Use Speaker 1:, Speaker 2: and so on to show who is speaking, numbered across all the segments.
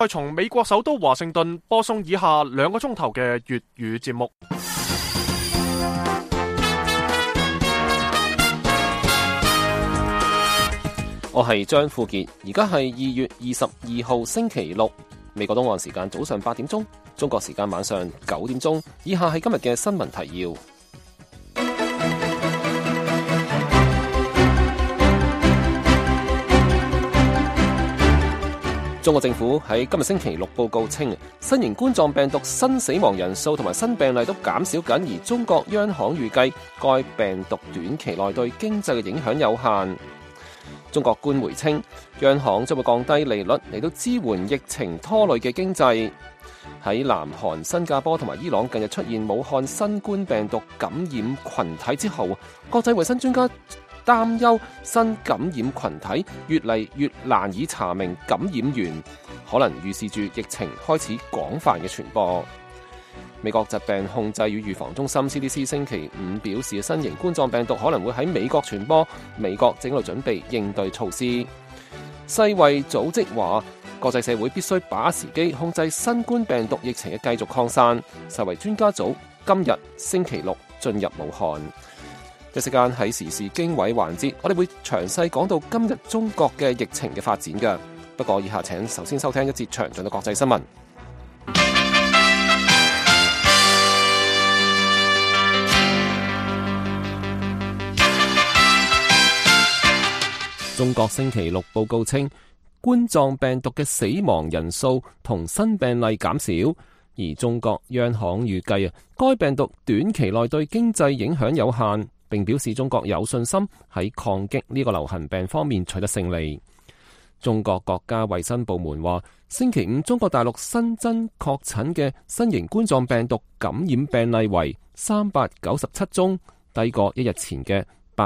Speaker 1: 再從美國首都華盛頓播送以下2個鐘頭嘅粵語節目。
Speaker 2: 我係張富傑，而家係2月22號星期六，美國東岸時間早上8點鐘，中國時間晚上9點鐘。以下係今日嘅新聞提要。中國政府喺今日星期六報告稱，新型冠狀病毒新死亡人數同埋新病例都減少緊，而中國央行預計該病毒短期內對經濟嘅影響有限。中國官媒稱，央行將會降低利率嚟到支援疫情拖累嘅經濟。喺南韓、新加坡同埋伊朗近日出現武漢新冠病毒感染群體之後，國際衛生專家擔憂新感染群體越嚟越難以查明感染源，可能預示住疫情開始廣泛嘅傳播。美國疾病控制與預防中心 CDC 星期五表示，新型冠狀病毒可能會喺美國傳播，美國正喺度準備應對措施。世衛組織話，國際社會必須把握時機，控制新冠病毒疫情嘅繼續擴散。世衛專家組今日星期六進入武漢。一時間喺時事經緯環節，我哋會詳細講到今日中國嘅疫情嘅發展嘅。不過以下請首先收聽一節詳盡嘅國際新聞。中國星期六報告稱，冠狀病毒嘅死亡人數同新病例減少，而中國央行預計該病毒短期內對經濟影響有限，並表示中國有信心喺抗擊呢個流行病方面取得勝利。中國國家衛生部門話，星期五中國大陸新增確診嘅新型冠狀病毒感染病例為397宗，低過一日前嘅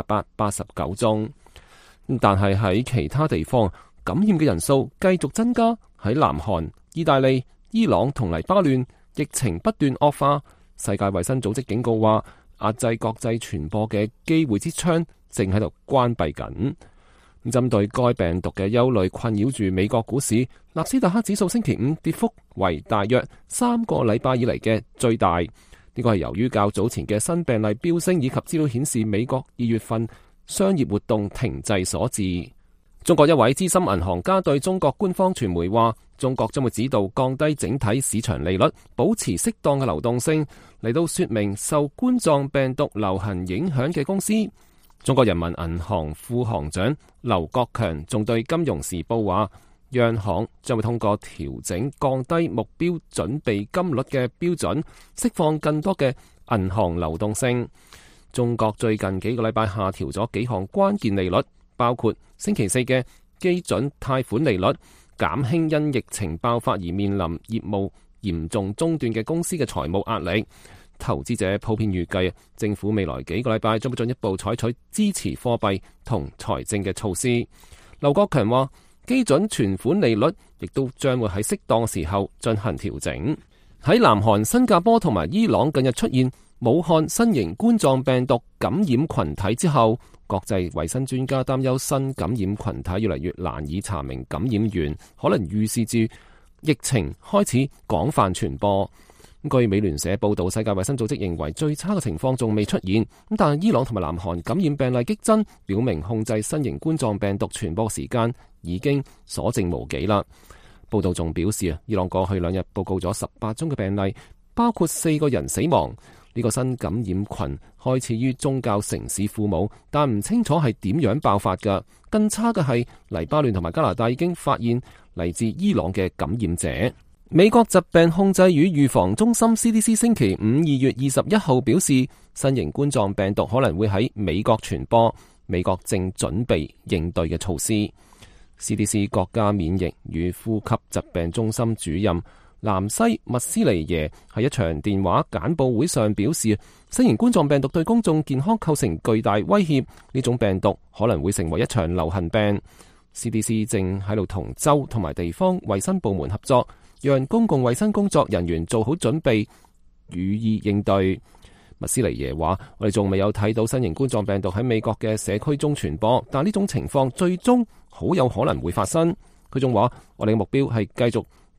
Speaker 2: 889宗。但係喺其他地方感染嘅人數繼續增加，喺南韓、意大利、伊朗同黎巴嫩疫情不斷惡化。世界衛生組織警告話，壓制國際傳播嘅機會之窗正喺度關閉緊。針對該病毒嘅憂慮困擾住美國股市，納斯達克指數星期五跌幅為大約3個禮拜以嚟嘅最大。呢個係由於較早前嘅新病例飆升以及資料顯示美國2月份商業活動停滯所致。中國一位資深銀行家對中國官方傳媒話，中國將會指導降低整體市場利率，保持適當嘅流動性，嚟到說明受冠狀病毒流行影響嘅公司。中國人民銀行副行長劉國強仲對《金融時報》話，央行將會通過調整降低目標準備金率嘅標準，釋放更多嘅銀行流動性。中國最近幾個禮拜下調咗幾項關鍵利率，包括星期四嘅基準貸款利率，減輕因疫情爆發而面臨業務嚴重中斷嘅公司嘅財務壓力。投資者普遍預計，政府未來幾個禮拜將會進一步採取支持貨幣同財政嘅措施。劉國強話，基準存款利率亦都將會喺適當時候進行調整。喺南韓、新加坡同埋伊朗近日出現武漢新型冠狀病毒感染群體之後，國際衛生專家擔憂新感染群體越嚟越難以查明感染源，可能預示住疫情開始廣泛傳播。據美聯社報道，世界衛生組織認為最差嘅情況仲未出現，但係伊朗同埋南韓感染病例激增，表明控制新型冠狀病毒傳播時間已經所剩無幾啦。報道仲表示，伊朗過去2日報告咗18宗嘅病例，包括4個人死亡。呢個新感染群開始於宗教城市庫姆，但唔清楚係點樣爆發㗎。更差嘅係黎巴嫩同埋加拿大已經發現嚟自伊朗嘅感染者。美國疾病控制與預防中心 CDC 星期五2月21號表示，新型冠狀病毒可能會喺美國傳播，美國正準備應對嘅措施。CDC 國家免疫與呼吸疾病中心主任南西密斯尼耶喺一場電話簡報會上表示，新型冠狀病毒對公眾健康構成巨大威脅，呢種病毒可能會成為一場流行病。CDC 正喺度同州同埋地方衛生部門合作，讓公共衛生工作人員做好準備，予以應對。密斯尼耶話，我哋仲未有睇到新型冠狀病毒喺美國嘅社區中傳播，但呢種情況最終好有可能會發生。佢仲話，我哋嘅目標係繼續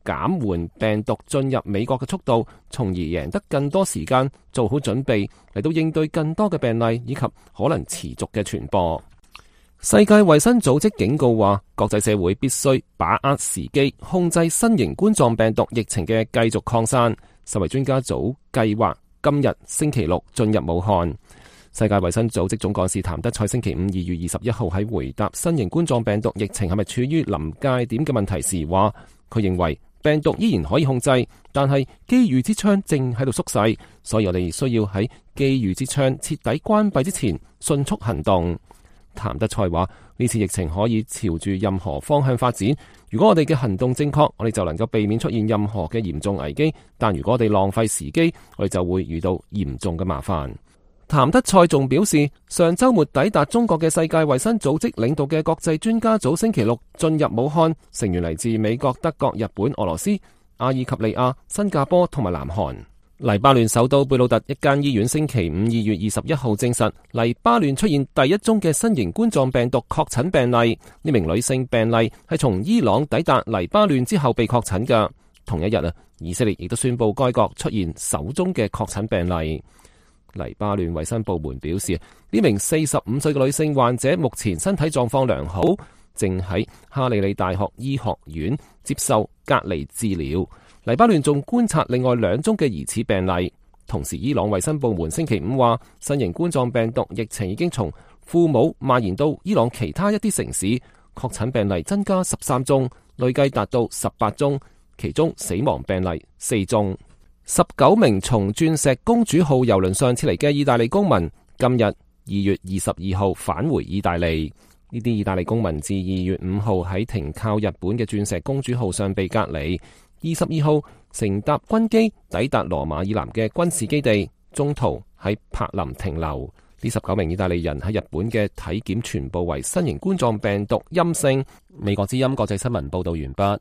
Speaker 2: 減緩病毒進入美國嘅速度，從而贏得更多時間做好準備嚟到應對更多嘅病例以及可能持續嘅傳播。世界衛生組織警告話，國際社會必須把握時機，控制新型冠狀病毒疫情嘅繼續擴散。世衛專家組計劃今日星期六進入武漢。世界衛生組織總幹事譚德塞星期五2月21號喺回答新型冠狀病毒疫情係咪處於臨界點嘅問題時話，佢認為病毒依然可以控制，但係機遇之窗正喺度縮細，所以我哋需要喺機遇之窗徹底關閉之前迅速行動。譚德塞話，呢次疫情可以朝住任何方向發展，如果我哋嘅行動正確，我哋就能夠避免出現任何嘅嚴重危機，但如果我哋浪費時機，我哋就會遇到嚴重嘅麻煩。譚德塞仲表示，上週末抵達中國嘅世界衛生組織領導嘅國際專家組星期六進入武漢，成員嚟自美國、德國、日本、俄羅斯、阿爾及利亞、新加坡同埋南韓。黎巴嫩首都貝魯特一間醫院星期五2月21號證實，黎巴嫩出現第一宗嘅新型冠狀病毒確診病例。呢名女性病例係從伊朗抵達黎巴嫩之後被確診嘅。同一日以色列亦都宣布該國出現首宗嘅確診病例。黎巴嫩衛生部門表示，呢名45歲嘅女性患者目前身體狀況良好，正喺哈利利大學醫學院接受隔離治療。黎巴嫩仲觀察另外2宗嘅疑似病例。同時，伊朗衛生部門星期五話，新型冠狀病毒疫情已經從庫姆蔓延到伊朗其他一啲城市，確診病例增加13宗，累計達到18宗，其中死亡病例4宗。19名從鑽石公主號郵輪上撤離嘅意大利公民，今日2月22號返回意大利。呢啲意大利公民自2月5號喺停靠日本嘅鑽石公主號上被隔離，22號乘搭軍機抵達羅馬以南嘅軍事基地，中途喺柏林停留。呢19名意大利人喺日本嘅體檢全部為新型冠狀病毒陰性。美國之音國際新聞報道完畢。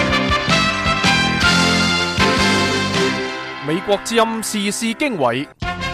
Speaker 1: 美國之音時事經緯，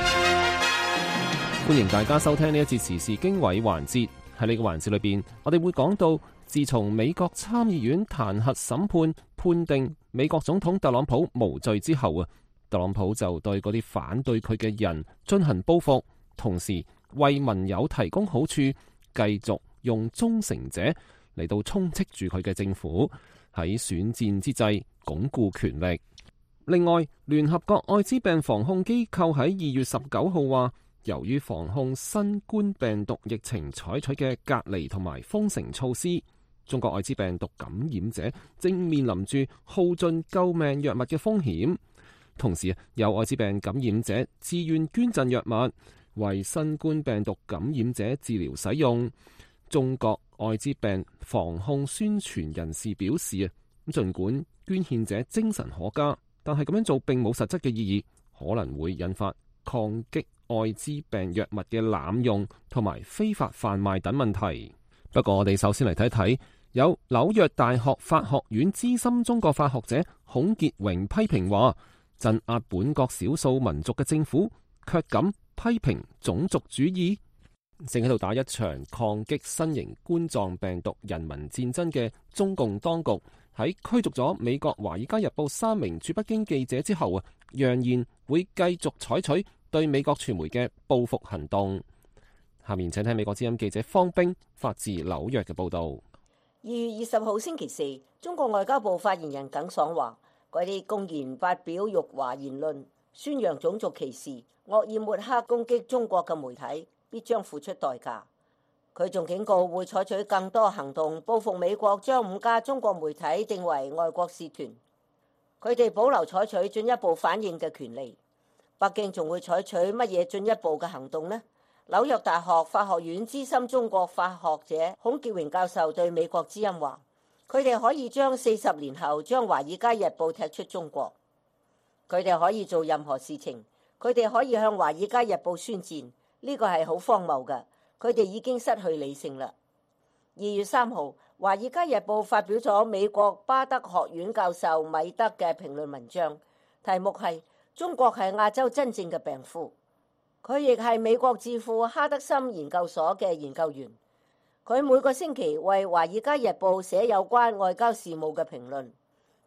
Speaker 2: 歡迎大家收聽呢一節時事經緯環節。喺呢個環節裏邊，我哋會講到自從美國參議院彈劾審判判定美國總統特朗普無罪之後特朗普就對嗰啲反對佢嘅人進行報復，同時為盟友提供好處，繼續用忠誠者嚟到充斥住佢嘅政府，喺選戰之際鞏固權力。另外，聯合國艾滋病防控機構喺2月19號話，由於防控新冠病毒疫情採取嘅隔離同埋封城措施，中國艾滋病毒感染者正面臨住耗盡救命藥物嘅風險。同時，有艾滋病感染者自願捐贈藥物，為新冠病毒感染者治療使用。中國艾滋病防控宣傳人士表示盡管捐獻者精神可嘉，但係咁樣做並冇實質嘅意義，可能會引發抗擊艾滋病藥物嘅濫用同埋非法販賣等問題。不過我哋首先嚟睇睇，有紐約大學法學院資深中國法學者孔傑榮批評話，鎮壓本國少數民族嘅政府卻敢批評種族主義。正喺度打一場抗擊新型冠狀病毒人民戰爭嘅中共當局，喺驅逐咗美國《華爾街日報》3名駐北京記者之後揚言會繼續採取對美國傳媒嘅報復行動。下面請聽美國之音記者方冰發自紐約嘅報道。
Speaker 3: 2月20號星期四，中國外交部發言人耿爽話，嗰啲公然發表辱華言論、宣揚種族歧視、惡意抹黑攻擊中國嘅媒體，必將付出代價。佢仲警告會採取更多行動報復美國將5家中國媒體定為外國使團，佢哋保留採取進一步反應嘅權利。北京仲會採取乜嘢進一步嘅行動呢？紐約大學法學院資深中國法學者孔傑榮教授對美國之音話，佢哋可以將40年後將《華爾街日報》踢出中國，佢哋可以做任何事情，佢哋可以向《華爾街日報》宣戰，呢個係好荒謬嘅。佢哋已經失去理性啦。2月3號，《華爾街日報》發表咗美國巴德學院教授米德嘅評論文章，題目係中國係亞洲真正嘅病夫。佢亦係美國智庫哈德森研究所嘅研究員。佢每個星期為《華爾街日報》寫有關外交事務嘅評論。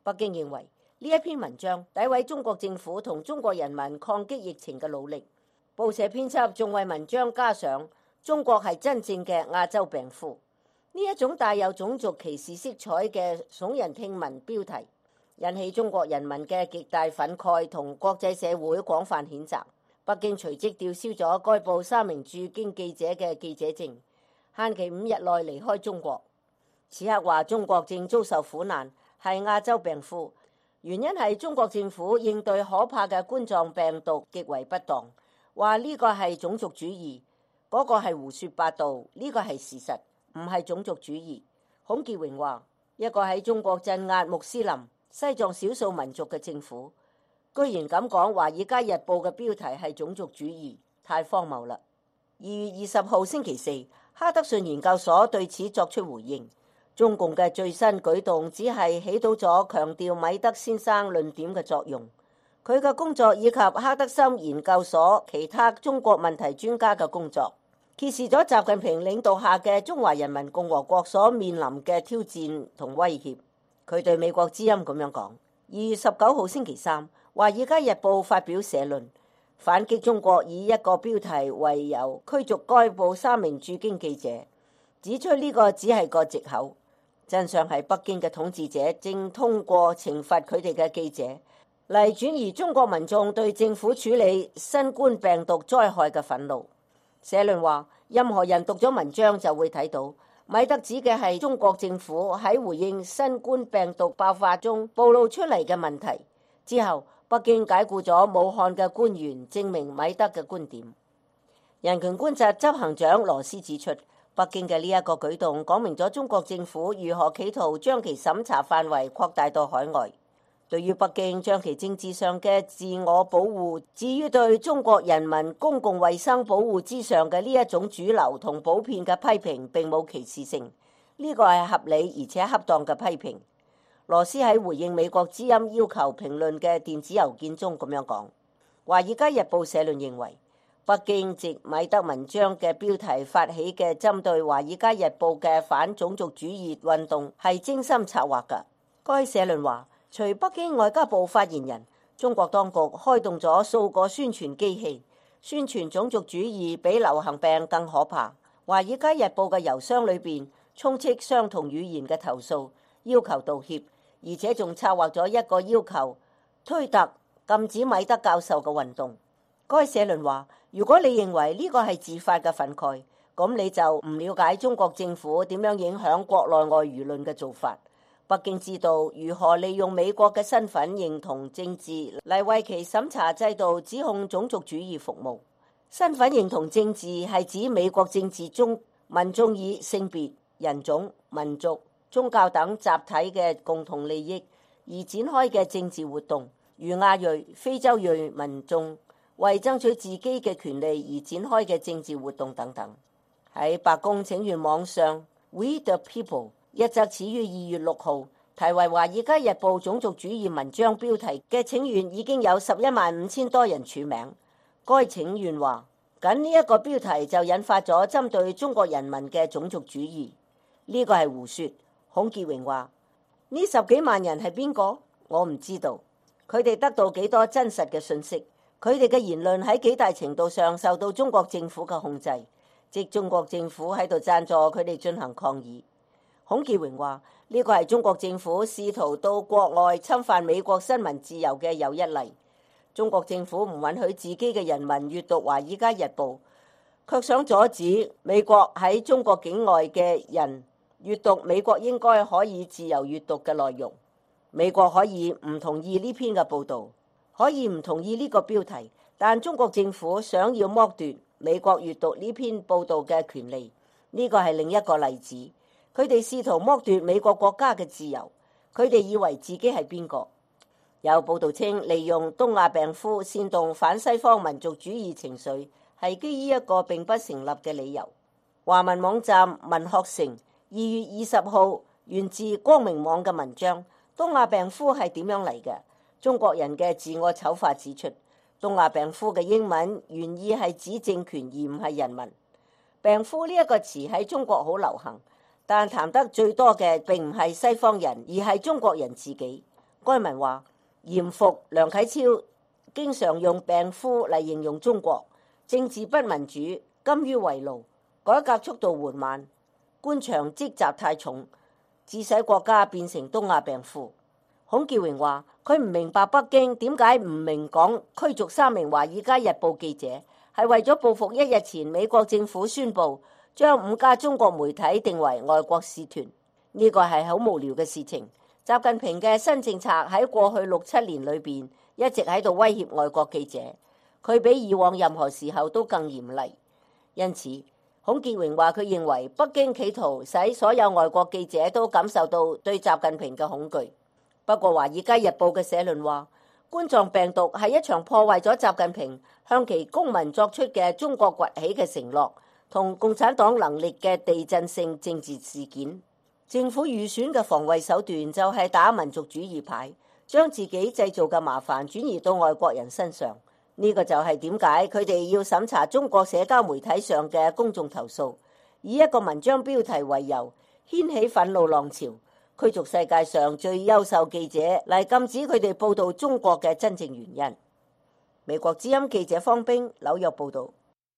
Speaker 3: 北京認為呢一篇文章詆毀中國政府同中國人民抗擊疫情嘅努力。報社編輯仲為文章加上中國係真正嘅亞洲病夫，呢一種帶有種族歧視色彩嘅聳人聽聞標題，引起中國人民嘅極大憤慨同國際社會廣泛譴責。北京隨即吊銷咗該報3名駐京記者嘅記者證，限期5日內離開中國。此刻話中國正遭受苦難，係亞洲病夫，原因係中國政府應對可怕嘅冠狀病毒極為不當，話呢個係種族主義，嗰個係胡說八道，呢個係事實，唔係種族主義。孔傑榮話，一個喺中國鎮壓穆斯林、西藏少數民族嘅政府，居然咁講《華爾街日報》嘅標題係種族主義，太荒謬啦。2月20號星期四，哈德遜研究所對此作出回應。中共嘅最新舉動只係起到咗強調米德先生論點嘅作用。佢嘅工作以及哈德森研究所其他中國問題專家嘅工作，揭示咗習近平領導下嘅中華人民共和國所面臨嘅挑戰同威脅。佢對美國之音咁樣講。2月19號星期三，《華爾街日報》發表社論，反擊中國以一個標題為由驅逐該報3名駐京記者，指出呢個只係個藉口。真相係北京嘅統治者正通過懲罰佢哋嘅記者嚟轉移中國民眾對政府處理新冠病毒災害嘅憤怒。社論話，任何人讀咗文章就會睇到，米德指嘅係中國政府喺回應新冠病毒爆發中暴露出嚟嘅問題。之後，北京解僱咗武漢嘅官員，證明米德嘅觀點。人權觀察執行長羅斯指出，北京嘅呢一個舉動講明咗中國政府如何企圖將其審查範圍擴大到海外。對於北京將其政治上嘅自我保護置於對中國人民公共衛生保護之上嘅呢一種主流同普遍嘅批評並冇歧視性，呢個係合理而且恰當嘅批評。羅斯喺回應美國之音要求評論嘅電子郵件中咁樣講。《華爾街日報》社論認為，北京藉米德文章嘅標題發起嘅針對《華爾街日報》嘅反種族主義運動係精心策劃㗎。該社論話，隨北京外交部發言人，中國當局開動咗數個宣傳機器，宣傳種族主義比流行病更可怕。《華爾街日報》嘅郵箱裏邊充斥相同語言嘅投訴，要求道歉，而且仲策劃咗一個要求推特禁止米德教授嘅運動。該社論話，如果你認為呢個係自發嘅憤慨，咁你就唔了解中國政府點樣影響國內外輿論嘅做法。北京知道如何利用美國嘅身份認同政治嚟為其審查制度指控種族主義服務。身份認同政治係指美國政治中民眾以性別、人種、民族、宗教等集體嘅共同利益而展開嘅政治活動，如亞裔、非洲裔民眾為爭取自己嘅權利而展開嘅政治活動等等。喺白宮請願網上 We the People 一則始於2月6號題為《華爾街日報》種族主義文章標題嘅請願已經有115000多人署名。該請願話，僅呢一個標題就引發咗針對中國人民嘅種族主義，呢個係胡說。孔傑榮話，呢10幾萬人係邊個？我唔知道，佢哋得到幾多真實嘅信息？佢哋嘅言論喺幾大程度上受到中國政府嘅控制，即中國政府喺度贊助佢哋進行抗議。孔傑榮話，呢個係中國政府試圖到國外侵犯美國新聞自由嘅又一例。中國政府唔允許自己嘅人民閱讀《華爾街日報》，卻想阻止美國喺中國境外嘅人閱讀美國應該可以自由閱讀嘅內容。美國可以唔同意呢篇嘅報導，可以唔同意呢個標題，但中國政府想要剝奪美國閱讀呢篇報導嘅權利，呢個係另一個例子。佢哋試圖剝奪美國國家嘅自由，佢哋以為自己係邊個？有報導稱，利用東亞病夫煽動反西方民族主義情緒，係基於一個並不成立嘅理由。華文網站文學城2月20號源自光明網嘅文章，東亞病夫係點樣嚟嘅？中國人嘅自我醜化指出，東亞病夫嘅英文原意係指政權而唔係人民。病夫呢一個詞喺中國好流行，但談得最多嘅並唔係西方人，而係中國人自己。 該文話，嚴復梁啟超經常用病夫嚟形容中國，政治不民主，甘於為奴，改革速度緩慢，官場積習太重，致使國家變成東亞病夫。孔潔榮話，佢唔明白北京點解唔明講驅逐3名《華爾街日報》記者，係為咗報復1日前美國政府宣布將5家中國媒體定為外國使團。呢個係好無聊嘅事情。習近平嘅新政策喺過去6、7年裏邊一直喺度威脅外國記者，佢比以往任何時候都更嚴厲。因此，孔潔榮話佢認為北京企圖使所有外國記者都感受到對習近平嘅恐懼。不過，《華爾街日報》嘅社論話，冠狀病毒係一場破壞咗習近平向其公民作出嘅中國崛起嘅承諾同共產黨能力嘅地震性政治事件。政府預選嘅防衛手段就係打民族主義牌，將自己製造嘅麻煩轉移到外國人身上。呢個就係點解佢哋要審查中國社交媒體上嘅公眾投訴，以一個文章標題為由掀起憤怒浪潮，驅逐世界上最優秀記者嚟禁止佢哋報導中國嘅真正原因。美國之音記者方冰紐約報導。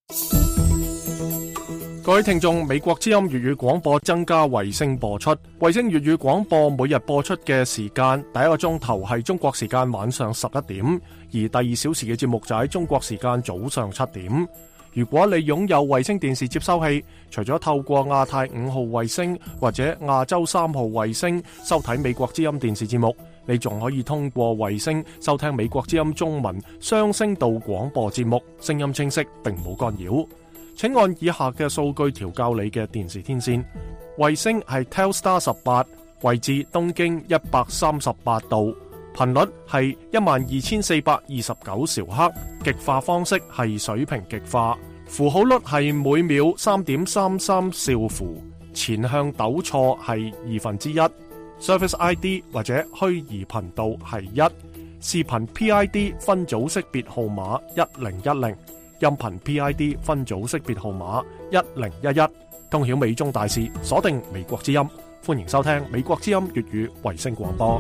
Speaker 1: 各位聽眾，美國之音粵語廣播增加衛星播出。衛星粵語廣播每日播出嘅時間，第一個鐘頭係中國時間晚上11點，而第2小時嘅節目就喺中國時間早上7點。如果你擁有衛星電視接收器，除咗透過亞太5號衛星或者亞洲3號衛星收睇美國之音電視節目，你仲可以通過衛星收聽美國之音中文雙聲道廣播節目，聲音清晰並冇干擾。請按以下嘅數據調校你嘅電視天線。衛星係 Telstar 18，位置東經138度，頻率係12429兆赫，極化方式係水平極化，符號率係每秒3.33兆符，前向糾錯係1/2，Service ID 或者虛擬頻道係1，視頻 PID 分組識別號碼1010。音頻 PID 分組識別號碼1011，通曉美中大事，鎖定美國之音，歡迎收聽美國之音粵語衛星廣播。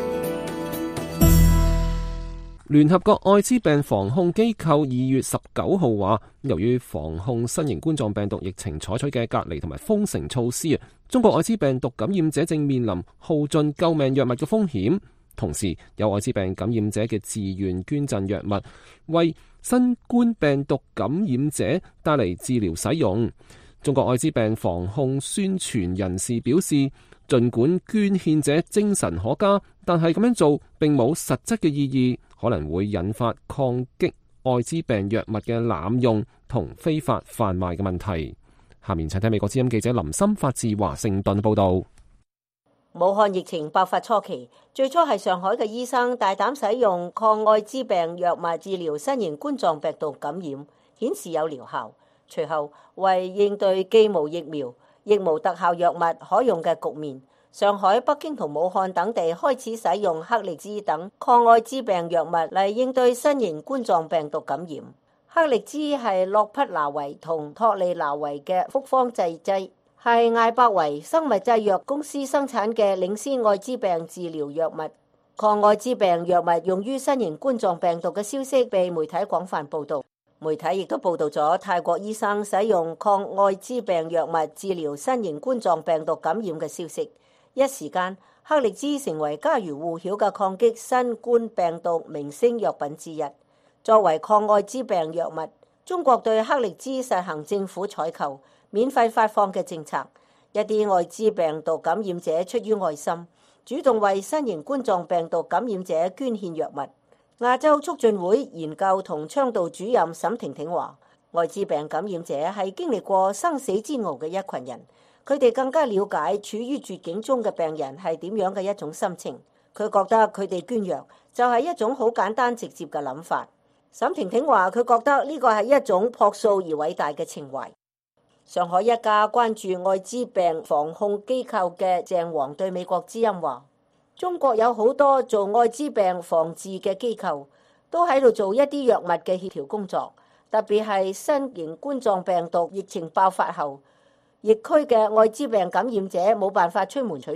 Speaker 2: 聯合國艾滋病防控機構2月19號話，由於防控新型冠狀病毒疫情採取嘅隔離同埋封城措施，中國艾滋病毒感染者正面臨耗盡救命藥物嘅風險。同時，有艾滋病感染者嘅自願捐贈藥物，為新冠病毒感染者帶嚟治療使用。中國艾滋病防控宣傳人士表示，儘管捐獻者精神可嘉，但係咁樣做並冇實質嘅意義，可能會引發抗擊艾滋病藥物嘅濫用同非法販賣嘅問題。下面請聽美國之音記者林森發自華盛頓報道。
Speaker 3: 武漢疫情爆發初期，最初係上海嘅醫生大膽使用抗艾滋病藥物治療新型冠狀病毒感染，顯示有療效。隨後，為應對既無疫苗亦無特效藥物可用嘅局面，上海、北京同武漢等地開始使用克力茲等抗艾滋病藥物嚟應對新型冠狀病毒感染。克力茲係洛匹那韋同托利那韋嘅複方製劑，係艾伯維生物製藥公司生產嘅領先艾滋病治療藥物。抗艾滋病藥物用於新型冠狀病毒嘅消息被媒體廣泛報導，媒體亦都報導咗泰國醫生使用抗艾滋病藥物治療新型冠狀病毒感染嘅消息。一時間，克力茲成為家喻戶曉嘅抗擊新冠病毒明星藥品之一。作為抗艾滋病藥物，中國對克力茲實行政府採購、免費發放嘅政策。一啲艾滋病毒感染者出於愛心，主動為新型冠狀病毒感染者捐獻藥物。亞洲促進會研究同倡導主任沈婷婷話，艾滋病感染者係經歷過生死煎熬嘅一群人，佢哋更加了解處於絕境中嘅病人係點樣嘅一種心情。佢覺得佢哋捐藥就係一種好簡單直接嘅諗法。沈婷婷話，佢覺得呢個係一種樸素而偉大嘅情懷。上海一家關注艾滋病防控機構嘅鄭黃對美國之音話，中國有好多做艾滋病防治嘅機構都喺度做一啲藥物嘅協調工作，特別係新型冠狀病毒疫情爆發後，疫區嘅艾滋病感染者冇辦法出門取藥，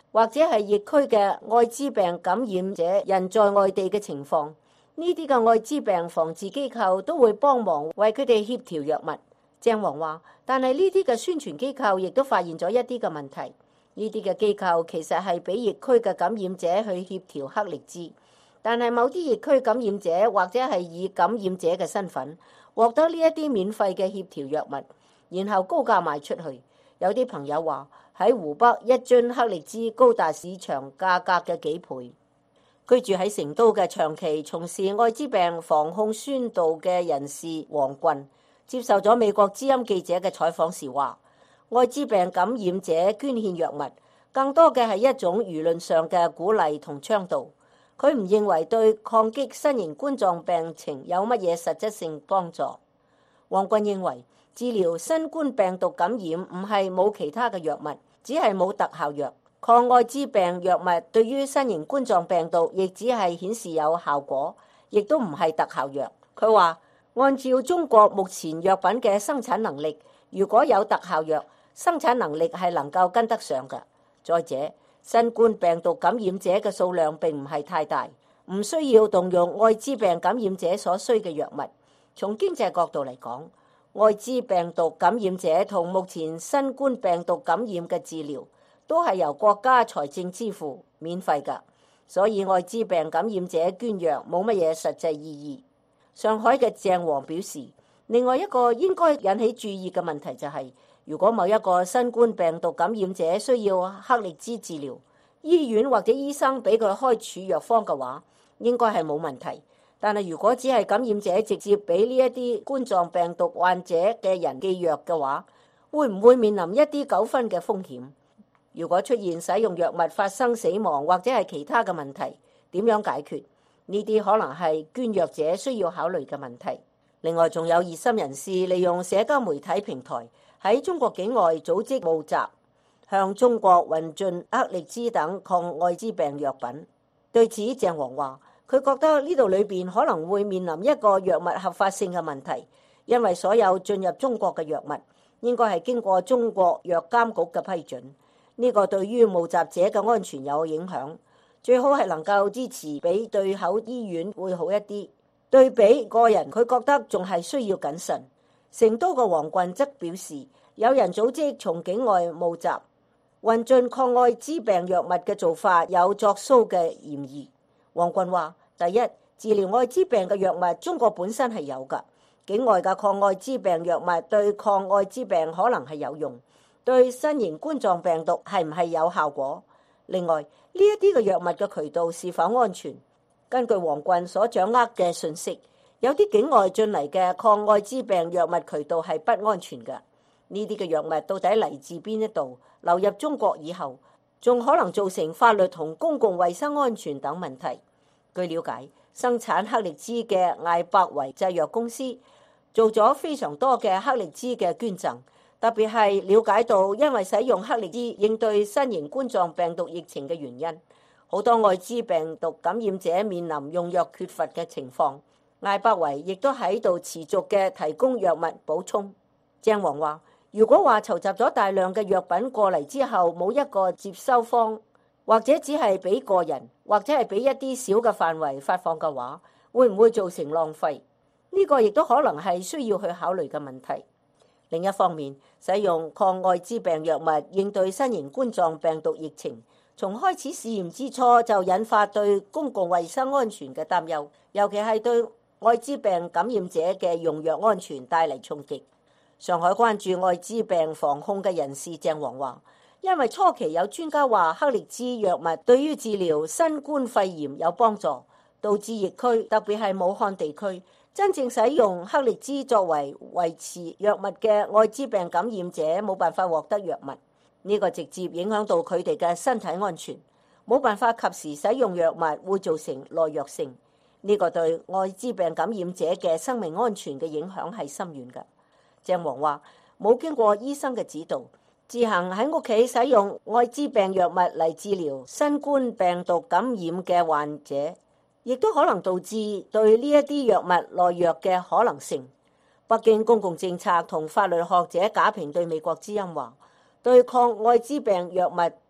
Speaker 3: 或者係疫區嘅愛滋病感染者人在外地嘅情況，呢啲嘅愛滋病防治機構都會幫忙為佢哋協調藥物。鄭王話，但係呢啲嘅宣傳機構亦都發現咗一啲嘅問題。呢啲嘅機構其實係俾疫區嘅感染者去協調克力茲，但係某啲疫區感染者或者係以感染者嘅身份獲得呢一啲免費嘅協調藥物，然後高價賣出去。有啲朋友話喺湖北一樽克力茲高達市場價格嘅幾倍。居住喺成都嘅長期從事愛滋病防控宣導嘅人士黃俊接受咗美國之音記者嘅採訪時話，愛滋病感染者捐獻藥物更多嘅係一種輿論上嘅鼓勵同倡導，佢唔認為對抗擊新型冠狀病情有乜嘢實質性幫助。黃俊認為治療新冠病毒感染唔係冇其他嘅藥物，只係冇特效藥。抗愛滋病藥物對於新型冠狀病毒亦只係顯示有效果，亦都唔係特效藥。佢話按照中國目前藥品嘅生產能力，如果有特效藥，生產能力係能夠跟得上嘅。再者，新冠病毒感染者嘅數量並唔係太大，唔需要動用愛滋病感染者所需嘅藥物。從經濟角度嚟講，愛滋病毒感染者同目前新冠病毒感染嘅治療都係由國家財政支付，免費㗎，所以愛滋病感染者捐藥冇乜嘢實際意義。上海嘅鄭王表示，另外一個應該引起注意嘅問題就係，如果某一個新冠病毒感染者需要克力茲治療，醫院或者醫生俾佢開處藥方嘅話，應該係冇問題。但係如果只係感染者直接俾呢一啲冠狀病毒患者嘅人寄藥嘅話，會唔會面臨一啲糾紛嘅風險？如果出現使用藥物發生死亡或者係其他嘅問題，點樣解決？呢啲可能係捐藥者需要考慮嘅問題。另外仲有熱心人士利用社交媒體平台喺中國境外組織募集，向中國運進克力茲等抗愛滋病藥品。對此，鄭王話，佢覺得呢度裏邊可能會面臨一個藥物合法性嘅問題，因為所有進入中國嘅藥物應該係經過中國藥監局嘅批准。呢個對於募集者嘅安全有影響，最好係能夠支持比對口醫院會好一啲。對比個人，佢覺得仲係需要謹慎。成都嘅黃俊則表示，有人組織從境外募集運進抗愛滋病藥物嘅做法有作騷嘅嫌疑。黃俊話，第一，治療愛滋病嘅藥物中國本身係有㗎，境外嘅抗愛滋病藥物對抗愛滋病可能係有用，對新型冠狀病毒係唔係有效果？另外，呢一啲嘅藥物嘅渠道是否安全？根據黃俊所掌握嘅信息，有啲境外進嚟嘅抗愛滋病藥物渠道係不安全嘅。呢啲嘅藥物到底嚟自邊一度，流入中國以後，仲可能造成法律同公共衛生安全等問題。據了解，生產克力茲嘅艾伯維製藥公司做咗非常多嘅克力茲嘅捐贈，特別係了解到因為使用克力茲應對新型冠狀病毒疫情嘅原因，好多愛滋病毒感染者面臨用藥缺乏嘅情況。艾伯維亦都喺度持續嘅提供藥物補充。鄭王話，如果話籌集咗大量嘅藥品過嚟之後冇一個接收方，或者只係俾個人，或者係俾一啲小嘅範圍發放嘅話，會唔會造成浪費？呢個亦都可能係需要去考慮嘅問題。另一方面，使用抗愛滋病藥物應對新型冠狀病毒疫情，從開始試驗之初就引發對公共衛生安全嘅擔憂，尤其係對愛滋病感染者嘅用藥安全帶嚟衝擊。上海關注愛滋病防控嘅人士鄭王話，因為初期有專家話克力茲藥物對於治療新冠肺炎有幫助，導致疫區，特別係武漢地區，真正使用克力茲作為維持藥物嘅愛滋病感染者冇辦法獲得藥物，呢個直接影響到佢哋嘅身體安全，冇辦法及時使用藥物會造成耐藥性，呢個對愛滋病感染者嘅生命安全嘅影響係深遠嘅。鄭王話，冇經過醫生嘅指導，自行喺屋企使用愛滋病藥物嚟治療新冠病毒感染嘅患者，亦都可能導致對呢一啲藥物耐藥嘅可能性。北京公共政策同法律學者賈平對美國之音話，對抗愛滋病藥物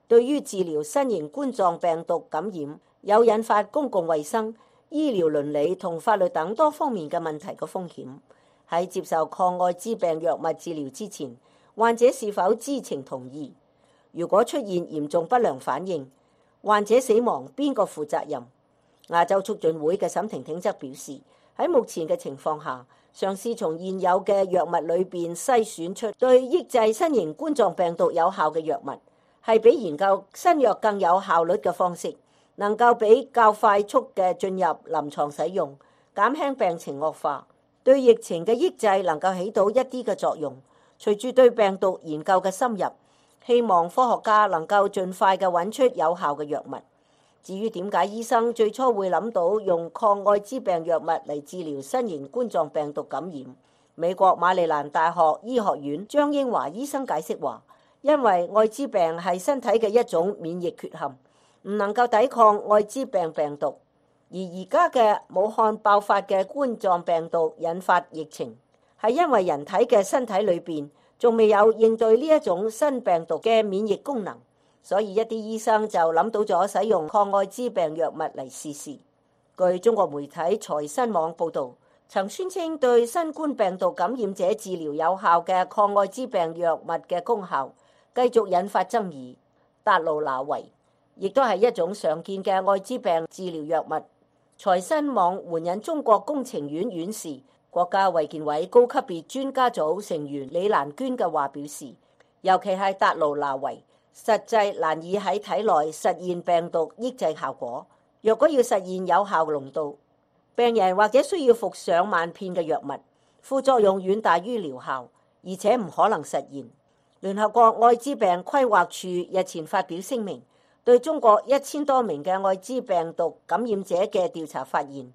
Speaker 3: 對於治療新型冠狀病毒感染有引發公共衛生、醫療倫理同法律等多方面嘅問題嘅風險。喺接受抗愛滋病藥物治療之前，患者是否知情同意？如果出現嚴重不良反應，患者死亡邊個負責任？亞洲促進會嘅沈婷婷則表示，喺目前嘅情況下，嘗試從現有嘅藥物裏邊篩選出對抑制新型冠狀病毒有效嘅藥物，係比研究新藥更有效率嘅方式，能夠比較快速嘅進入臨床使用，減輕病情惡化，對疫情嘅抑制能夠起到一啲嘅作用。隨住對病毒研究嘅深入，希望科學家能夠盡快嘅揾出有效嘅藥物。至於點解醫生最初會諗到用抗愛滋病藥物嚟治療新型冠狀病毒感染，美國馬里蘭大學醫學院張英華醫生解釋話，因為愛滋病係身體嘅一種免疫缺陷，唔能夠抵抗愛滋病病毒，而家嘅武漢爆發嘅冠狀病毒引發疫情，係因為人體嘅身體裏邊仲未有應對呢一種新病毒嘅免疫功能，所以一啲醫生就諗到咗使用抗愛滋病藥物嚟試試。據中國媒體財新網報導，曾宣稱對新冠病毒感染者治療有效嘅抗愛滋病藥物嘅功效繼續引發爭議。達魯那維亦都係一種常見嘅愛滋病治療藥物。財新網援引中國工程院院士、國家衛健委高級別專家組成員李蘭娟嘅話表示，尤其係達魯那維，實際難以喺體內實現病毒抑制效果。若果要實現有效濃度，病人或者需要服上萬片嘅藥物，副作用遠大於療效，而且唔可能實現。聯合國愛滋病規劃署日前發表聲明，對中國1000多名嘅愛滋病毒感染者嘅調查發現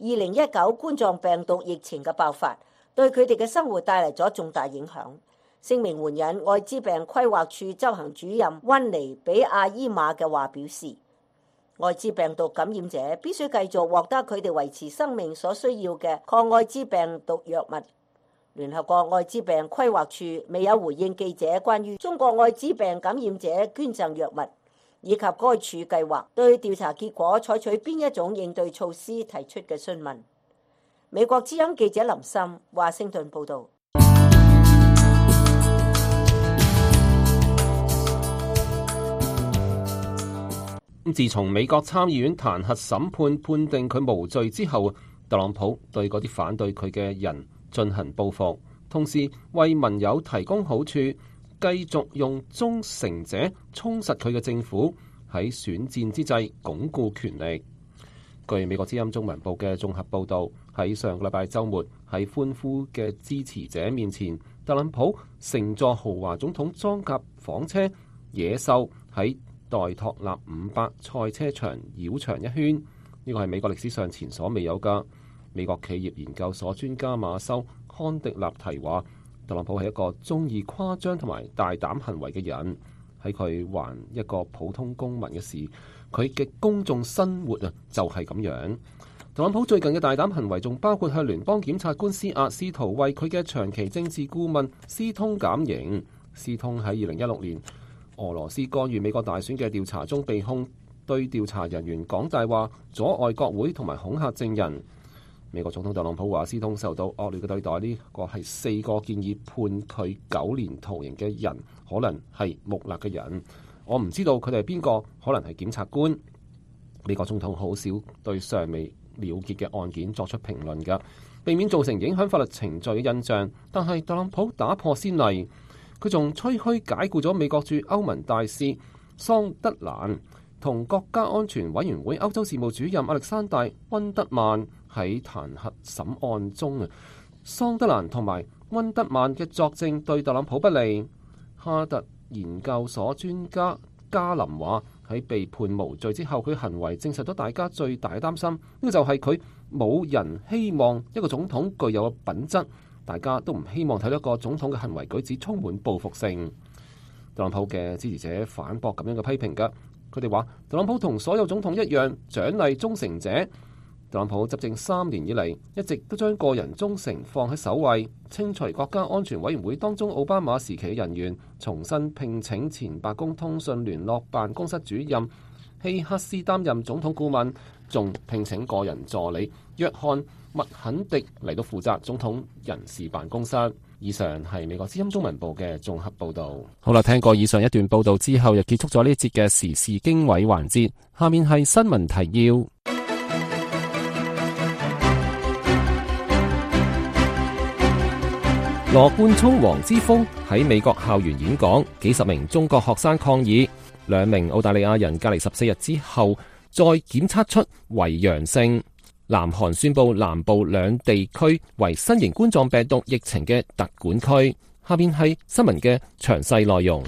Speaker 3: ，2019冠狀病毒疫情嘅爆發對佢哋嘅生活帶嚟咗重大影響。聲明援引愛滋病規劃署執行主任溫尼比亞伊瑪嘅話表示，愛滋病毒感染者必須繼續獲得佢哋維持生命所需要嘅抗愛滋病毒藥物。聯合國愛滋病規劃署未有回應記者關於中國愛滋病感染者捐贈藥物，以及該處計劃對調查結果採取邊一種應對措施提出嘅詢問。美國之音記者林森華盛頓報導。
Speaker 2: 自從美國參議院彈劾審判判定佢無罪之後，特朗普對嗰啲反對佢嘅人進行報復，同時為民友提供好處，繼續用忠誠者充實佢嘅政府，喺選戰之際鞏固權力。據美國之音中文部嘅綜合報導，喺上個禮拜週末，喺歡呼嘅支持者面前，特朗普乘坐豪華總統裝甲房車野獸喺代托納500賽車場繞場一圈，呢個係美國歷史上前所未有㗎。美國企業研究所專家馬修康迪納提話，特朗普係一個鍾意誇張同埋大膽行為嘅人。喺佢還一個普通公民嘅時，佢嘅公眾生活就係咁樣。特朗普最近嘅大膽行為仲包括向聯邦檢察官施壓，試圖為佢嘅長期政治顧問斯通減刑。斯通喺2016年俄羅斯干預美國大選嘅調查中被控對調查人員講大話、阻礙國會同埋恐嚇證人。美國總統特朗普話斯通受到惡劣嘅對待，呢個係4個建議判佢9年徒刑嘅人，可能係木訥嘅人。我唔知道佢哋係邊個，可能係檢察官。美國總統好少對尚未了結嘅案件作出評論㗎，避免造成影響法律程序嘅印象。但係特朗普打破先例。佢仲吹噓解僱咗美國駐歐盟大使桑德蘭同國家安全委員會歐洲事務主任亞歷山大溫德曼喺彈劾審案中桑德蘭同埋溫德曼嘅作證對特朗普不利。哈特研究所專家加林話，喺被判無罪之後，佢行為證實咗大家最大嘅擔心，呢個就係佢冇人希望一個總統具有嘅品質。大家都唔希望睇到一個總統嘅行為舉止充滿報復性。特朗普嘅支持者反駁咁樣嘅批評㗎，佢哋話特朗普同所有總統一樣獎勵忠誠者， 特朗普執政3年以嚟，一直都將個人忠誠放喺首位，清除國家安全委員會當中奧巴馬時期嘅人員，重新聘請前白宮通訊聯絡辦公室主任希克斯擔任總統顧問，仲聘請個人助理約翰麥肯迪嚟到負責總統人事辦公室。以上係美國之音中文部嘅綜合報導。好啦，聽過以上一段報導之後，又結束咗呢一節嘅時事經緯環節。下面係新聞提要。羅冠聰、黃之鋒喺美國校園演講，幾十名中國學生抗議。2名澳大利亞人隔離14日之後，再檢測出為陽性。南韓宣布南部2地區為新型冠狀病毒疫情嘅特管區。下面係新聞嘅詳細內容。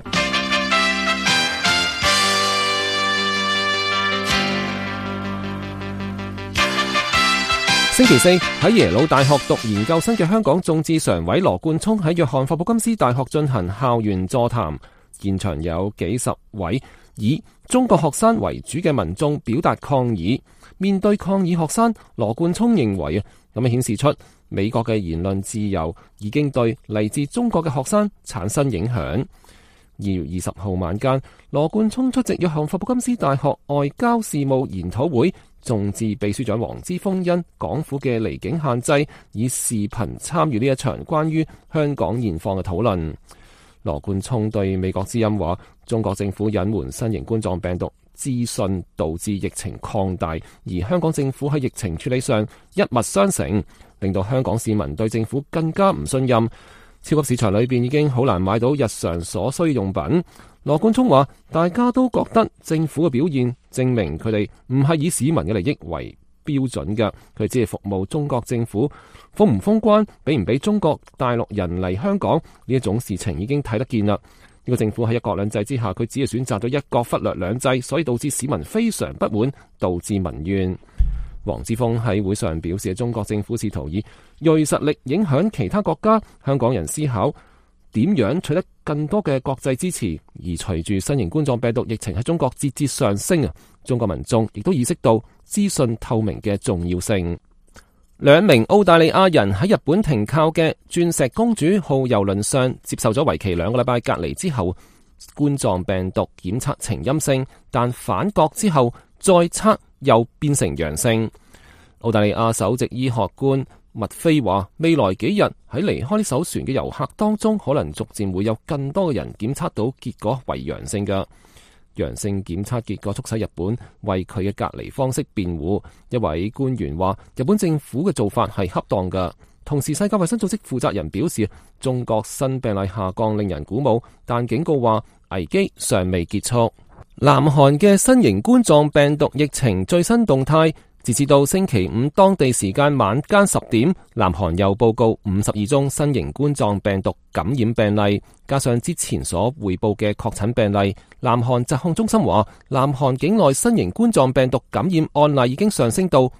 Speaker 2: 星期四喺耶魯大學讀研究生嘅香港眾志常委羅冠聰喺約翰霍普金斯大學進行校園座談，現場有幾十位以中國學生為主嘅民眾表達抗議。面對抗議學生，羅冠聰認為咁樣顯示出美國嘅言論自由已經對嚟自中國嘅學生產生影響。2月20號晚間，羅冠聰出席約翰霍普金斯大學外交事務研討會，眾志秘書長黃之鋒因港府嘅離境限制，以視頻參與呢一場關於香港現況嘅討論。羅冠聰對美國之音話：中國政府隱瞞新型冠狀病毒資訊，導致疫情擴大，而香港政府喺疫情處理上一脈相承，令到香港市民對政府更加唔信任。超級市場裏邊已經好難買到日常所需用品。羅冠聰話：大家都覺得政府嘅表現證明佢哋唔係以市民嘅利益為標準嘅，佢只係服務中國政府。封唔封關，俾唔俾中國大陸人嚟香港呢一種事情已經睇得見啦。呢個政府喺一國兩制之下，佢只係選擇咗一國，忽略兩制，所以導致市民非常不滿，導致民怨。黃之鋒喺會上表示，中國政府試圖以銳實力影響其他國家，香港人思考點樣取得更多嘅國際支持。而隨住新型冠狀病毒疫情喺中國節節上升，中國民眾亦都意識到資訊透明嘅重要性。2名澳大利亞人喺日本停靠嘅鑽石公主號郵輪上接受咗為期2個禮拜隔離之後，冠狀病毒檢測呈陰性，但返國之後再測又變成陽性。澳大利亞首席醫學官麥菲話：未來幾日喺離開呢艘船嘅遊客當中，可能逐漸會有更多嘅人檢測到結果為陽性嘅。陽性檢測結果促使日本為佢嘅隔離方式辯護。一位官員話：日本政府嘅做法係恰當嘅。同時，世界衛生組織負責人表示，中國新病例下降令人鼓舞，但警告話危機尚未結束。南韓嘅新型冠狀病毒疫情最新動態，截至到星期五當地時間晚間10點，南韓又報告52宗新型冠狀病毒感染病例，加上之前所匯報嘅確診病例。南韓疾控中心話，南韓境內新型冠狀病毒感染案例已經上升到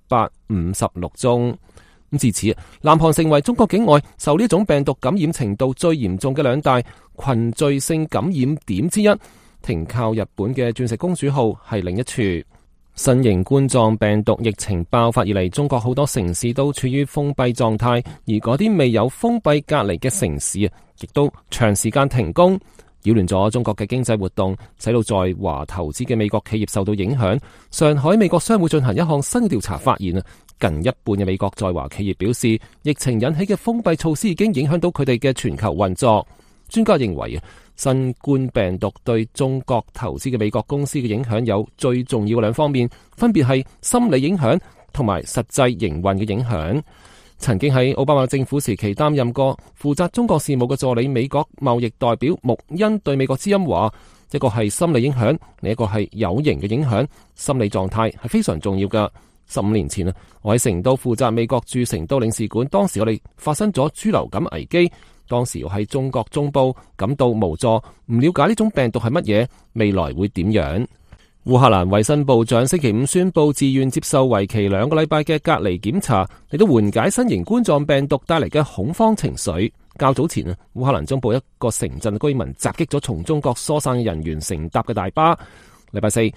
Speaker 2: 156宗。至此，南韓成為中國境外受呢種病毒感染程度最嚴重嘅2大群聚性感染點之一。停靠日本嘅鑽石公主號係另一處。新型冠狀病毒疫情爆發以嚟，中國好多城市都處於封閉狀態，而嗰啲未有封閉隔離嘅城市亦都長時間停工，擾亂咗中國嘅經濟活動，使到在華投資嘅美國企業受到影響。上海美國商會進行一項新嘅調查，發現近一半嘅美國在華企業表示，疫情引起嘅封閉措施已經影響到佢哋嘅全球運作。專家認為，新冠病毒對中國投資嘅美國公司嘅影響有最重要嘅2方面，分別係心理影響同埋實際營運嘅影響。曾經喺奧巴馬政府時期擔任過負責中國事務嘅助理美國貿易代表穆恩對美國之音話：一個係心理影響，另一個係有形嘅影響。心理狀態係非常重要㗎。15年前我喺成都負責美國駐成都領事館，當時我哋發生咗豬流感危機。當時我喺中國中部感到無助，唔了解呢種病毒係乜嘢，未來會點樣。烏克蘭衛生部長星期5宣布自願接受為期2個禮拜嘅隔離檢查，嚟到緩解新型冠狀病毒帶嚟嘅恐慌情緒。較早前烏克蘭中部一個城鎮居民襲擊咗從中國疏散嘅人員乘搭嘅大巴。禮拜4，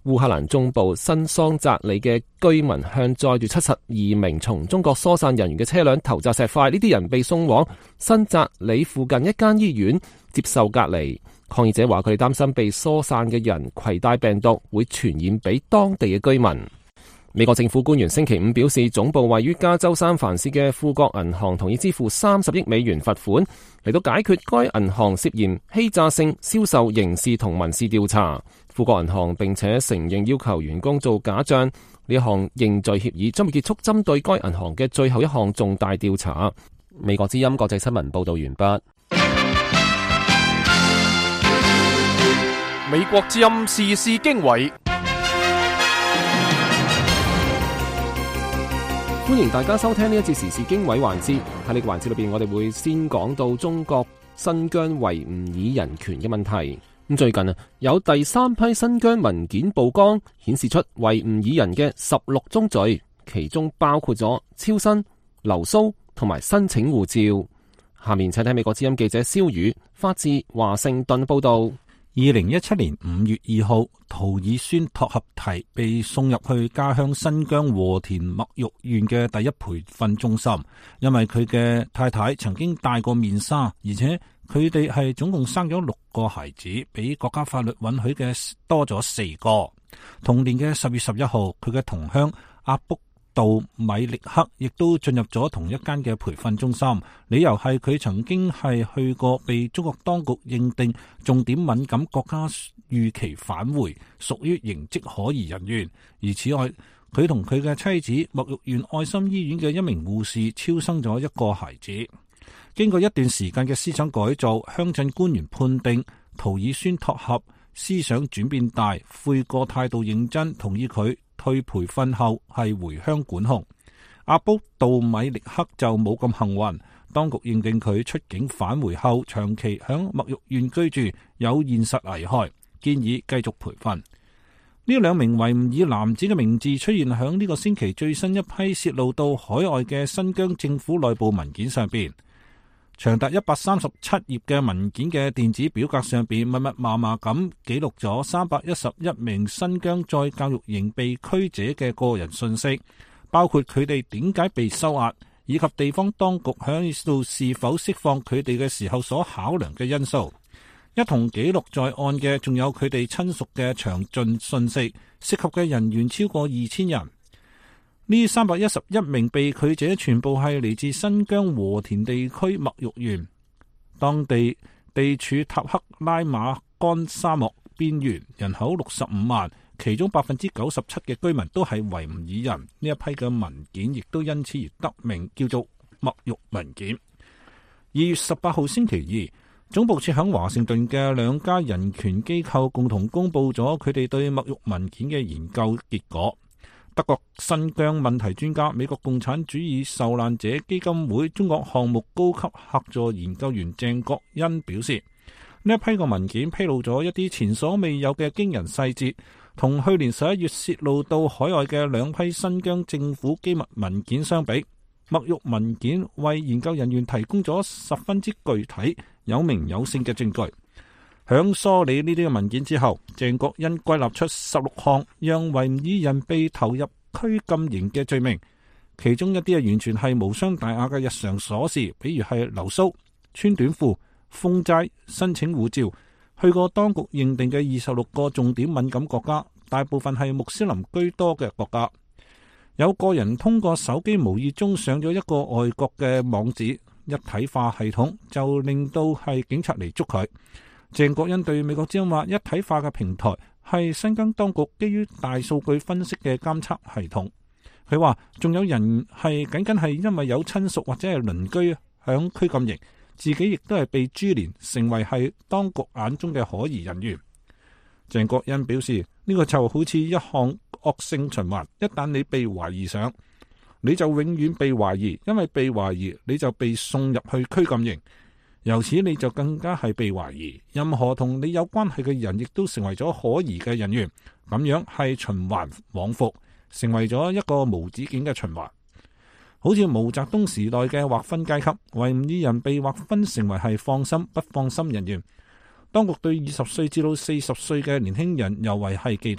Speaker 2: 烏克蘭中部新桑澤里嘅居民向載住72名從中國疏散人員嘅車輛投擲石塊，呢啲人被送往新澤里附近一間醫院接受隔離。抗議者話佢哋擔心被疏散嘅人攜帶病毒會傳染俾當地嘅居民。美國政府官員星期五表示，總部位於加州三藩市嘅富國銀行同意支付30億美元罰款，嚟到解決該銀行涉嫌欺詐性銷售刑事同民事調查。富國銀行並且承認要求員工做假賬，呢一項認罪協議將會結束針對該銀行嘅最後一項重大調查。美國之音國際新聞報道完畢。
Speaker 1: 美國之音時事經緯。
Speaker 2: 歡迎大家收聽呢一節時事經緯環節。喺呢個環節裏邊，我哋會先講到中國新疆維吾爾人權嘅問題。咁最近有第三批新疆文件曝光，顯示出維吾爾人嘅16宗罪，其中包括咗超生、留蘇同埋申請護照。下面請睇美國之音記者蕭宇發自華盛頓報道。
Speaker 4: 2017年5月2號，圖爾宣托合提被送入去家鄉新疆和田墨玉縣嘅第一培訓中心，因為佢嘅太太曾經戴過面紗，而且佢哋係總共生咗6個孩子，比國家法律允許嘅多咗4個。同年嘅10月11號，佢嘅同鄉阿卜杜米力克亦都進入咗同一間嘅培訓中心，理由係佢曾經係去過被中國當局認定重點敏感國家預期返回，屬於刑職可疑人員。而此外，佢同佢嘅妻子墨玉縣愛心醫院嘅一名護士超生咗1個孩子。經過一段時間嘅思想改造，鄉鎮官員判定圖爾宣托合思想轉變大，悔過態度認真，同意佢退培訓後係回鄉管控。阿卜杜米力克就冇咁幸運，當局認定佢出境返回後長期響墨玉縣居住，有現實危害，建議繼續培訓。呢2名維吾爾男子嘅名字出現響呢個星期最新一批泄露到海外嘅新疆政府內部文件上邊。長達137頁嘅文件嘅電子表格上邊密密麻麻咁記錄咗311名新疆再教育營被拘者嘅個人信息，包括佢哋點解被收押，以及地方當局響度是否釋放佢哋嘅時候所考量嘅因素。一同記錄在案嘅仲有佢哋親屬嘅詳盡信息，涉及嘅人員超過2000人。呢311名被拒者全部係嚟自新疆和田地區墨玉縣，當地地處塔克拉瑪干沙漠邊緣，人口65萬，其中97%嘅居民都係維吾爾人。呢一批嘅文件亦都因此而得名，叫做墨玉文件。2月18號星期二，總部設響華盛頓嘅2家人權機構共同公布咗佢哋對墨玉文件嘅研究結果。德國新疆問題專家、美國共產主義受難者基金會中國項目高級客座研究員鄭國恩表示，呢一批個文件披露咗一啲前所未有嘅驚人細節，同去年11月泄露到海外嘅2批新疆政府機密文件相比，墨玉文件為研究人員提供咗十分之具體、有名有姓嘅證據。響梳理呢啲嘅文件之後，鄭國恩歸納出16項讓維吾爾人被投入拘禁營嘅罪名，其中一啲係完全係無傷大雅嘅日常瑣事，比如係留鬚、穿短褲、封齋、申請護照，去過當局認定嘅26個重點敏感國家，大部分係穆斯林居多嘅國家。有個人通過手機無意中上咗一個外國嘅網址，一體化系統就令到係警察嚟捉佢。鄭國恩對美國之音話，一體化嘅平台係新疆當局基於大數據分析嘅監測系統。佢話仲有人係僅僅係因為有親屬或者係鄰居響拘禁營，自己亦都係被株連成為係當局眼中嘅可疑人員。鄭國恩表示，呢個就好似一項惡性循環，一旦你被懷疑上，你就永遠被懷疑，因為被懷疑你就被送入去拘禁營。由此你就更加係被懷疑，任何同你有關係嘅人亦都成為咗可疑嘅人員，咁樣係循環往復，成為咗一個無止境嘅循環。好似毛澤東時代嘅劃分階級，維吾爾人被劃分成為係放心不放心人員。當局對20歲至到40歲嘅年輕人尤為係忌憚，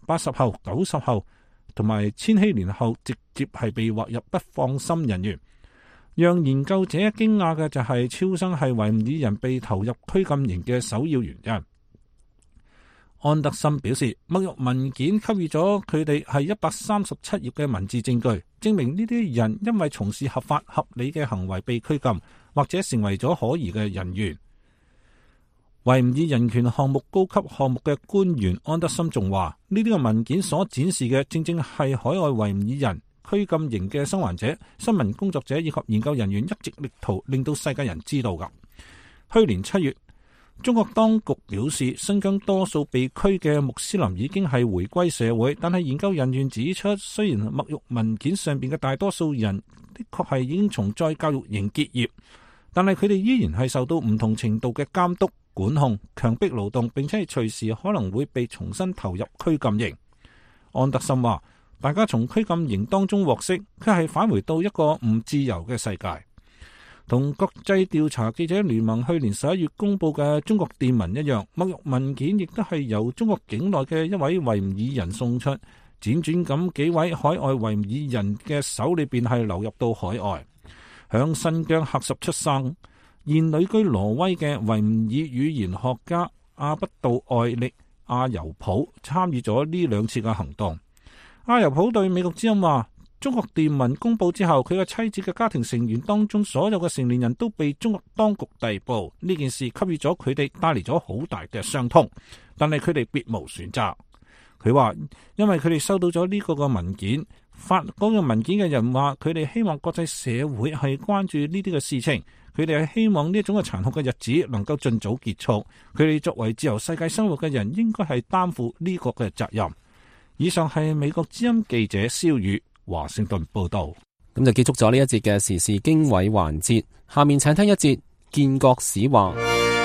Speaker 4: 80後、90後同埋千禧年後直接係被劃入不放心人員。讓研究者驚訝嘅就係超生係維吾爾人被投入拘禁營嘅首要原因。安德森表示，墨玉文件給予咗佢哋係137頁嘅文字證據，證明呢啲人因為從事合法合理嘅行為被拘禁，或者成為咗可疑嘅人員。維吾爾人權項目高級項目嘅官員安德森仲話，呢啲嘅文件所展示嘅正正係海外維吾爾人拘禁營嘅生還者、新聞工作者以及研究人員一直力圖令到世界人知道㗎。去年7月，中國當局表示，新疆多數被拘嘅穆斯林已經係回歸社會，但係研究人員指出，雖然墨玉文件上邊嘅大多數人的確係已經從再教育營結業，但係佢哋依然係受到唔同程度嘅監督、管控、強迫勞動，並且係隨時可能會被重新投入拘禁營。安德森話，大家從拘禁營當中獲釋，卻係返回到一個唔自由嘅世界。同國際調查記者聯盟去年11月公布嘅中國電文一樣，墨玉文件亦都係由中國境內嘅一位維吾爾人送出，輾轉咁幾位海外維吾爾人嘅手裏邊係流入到海外。響新疆喀什出生、現旅居挪威嘅維吾爾語言學家阿不杜愛力阿尤普參與咗呢2次嘅行動。阿尤普對美國之音話，中國電文公布之後，佢嘅妻子嘅家庭成員當中所有嘅成年人都被中國當局逮捕，呢件事給予咗佢哋帶嚟咗好大嘅傷痛，但係佢哋別無選擇。佢話因為佢哋收到咗呢個文件，發嗰個文件嘅人話佢哋希望國際社會係關注呢啲嘅事情，佢哋係希望呢種嘅殘酷嘅日子能夠盡早結束。佢哋作為自由世界生活嘅人，應該係擔負呢個嘅責任。以上係美國之音記者蕭宇華盛頓報道。
Speaker 2: 咁就結束咗呢一節嘅時事經緯環節，下面請聽一節建國史話。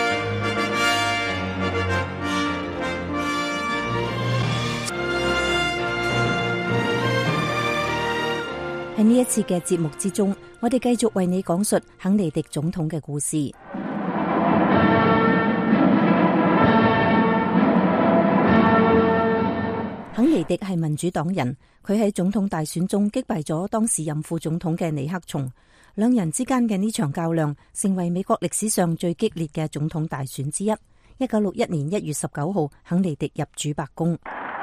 Speaker 5: 喺呢一次嘅節目之中，我哋繼續為你講述肯尼迪總統嘅故事。肯尼迪係民主黨人，佢喺總統大選中擊敗咗當時任副總統嘅尼克松，兩人之間嘅呢場較量成為美國歷史上最激烈嘅總統大選之一。1961年1月19號，肯尼迪入主白宮。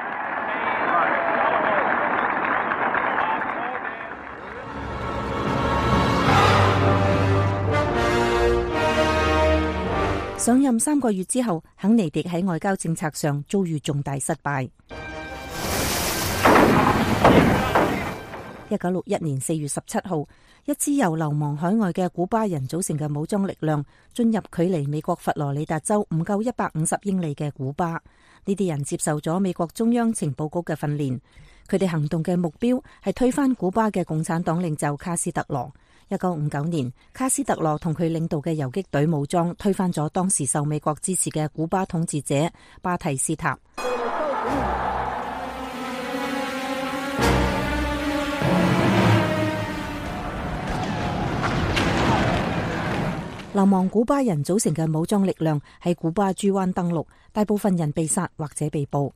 Speaker 5: 上任3個月之後，肯尼迪喺外交政策上遭遇重大失敗。1961年4月17號，一支由流亡海外嘅古巴人組成嘅武裝力量進入距離美國佛羅里達州唔夠150英里嘅古巴。呢啲人接受咗美國中央情報局嘅訓練，佢哋行動嘅目標係推翻古巴嘅共產黨領袖卡斯特羅。1959年，卡斯特羅同佢領導嘅游擊隊武裝推翻咗當時受美國支持嘅古巴統治者巴蒂斯塔。流亡古巴人組成嘅武裝力量喺古巴豬灣登陸，大部分人被殺或者被捕。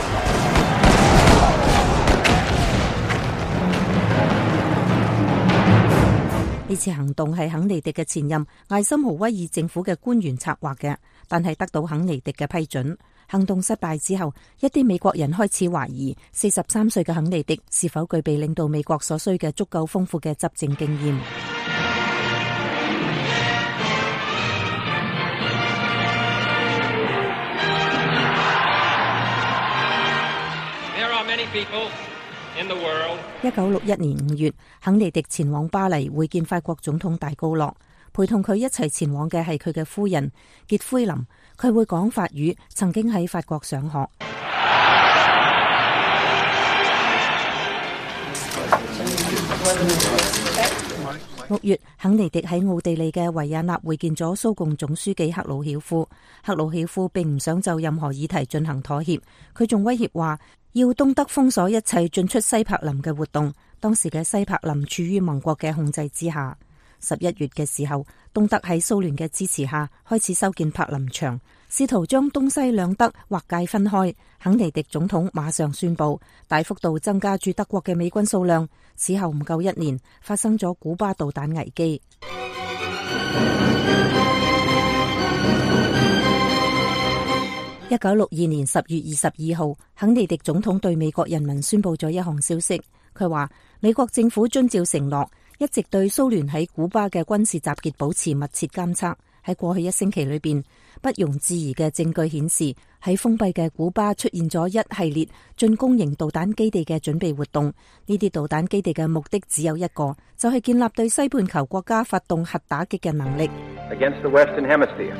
Speaker 5: 呢次行動係肯尼迪嘅前任艾森豪威爾政府嘅官員策劃嘅，但係得到肯尼迪嘅批准。行動失敗之後，一啲美國人開始懷疑43歲嘅肯尼迪是否具備領導美國所需嘅足夠豐富嘅執政經驗。1961年5月，肯尼迪前往巴黎會見法國總統戴高樂，陪同佢一齊前往嘅係佢嘅夫人傑菲琳，佢會講法語，曾經喺法國上學。6月，肯尼迪喺奧地利嘅維也納會見咗蘇共總書記赫魯曉夫。赫魯曉夫並唔想就任何議題進行妥協，佢仲威脅話要東德封鎖一切進出西柏林嘅活動。當時嘅西柏林處於盟國嘅控制之下。11月嘅時候，東德喺蘇聯嘅支持下開始修建柏林牆， 試圖將東西兩德劃界分開。肯尼迪總統馬上宣布大幅度增加駐德國嘅美軍數量。此後唔夠1年，發生咗古巴導彈危機。1962年10月22號，肯尼迪總統對美國人民宣布咗一項消息。佢話美國政府遵照承諾，一直對蘇聯喺古巴嘅軍事集結保持密切監測。喺過去1星期裏邊，不容置疑嘅證據顯示，喺封閉嘅古巴出現咗一系列進攻型導彈基地嘅準備活動。呢啲導彈基地嘅目的只有一個，就係建立對西半球國家發動核打擊嘅能力。
Speaker 6: Against the Western Hemisphere.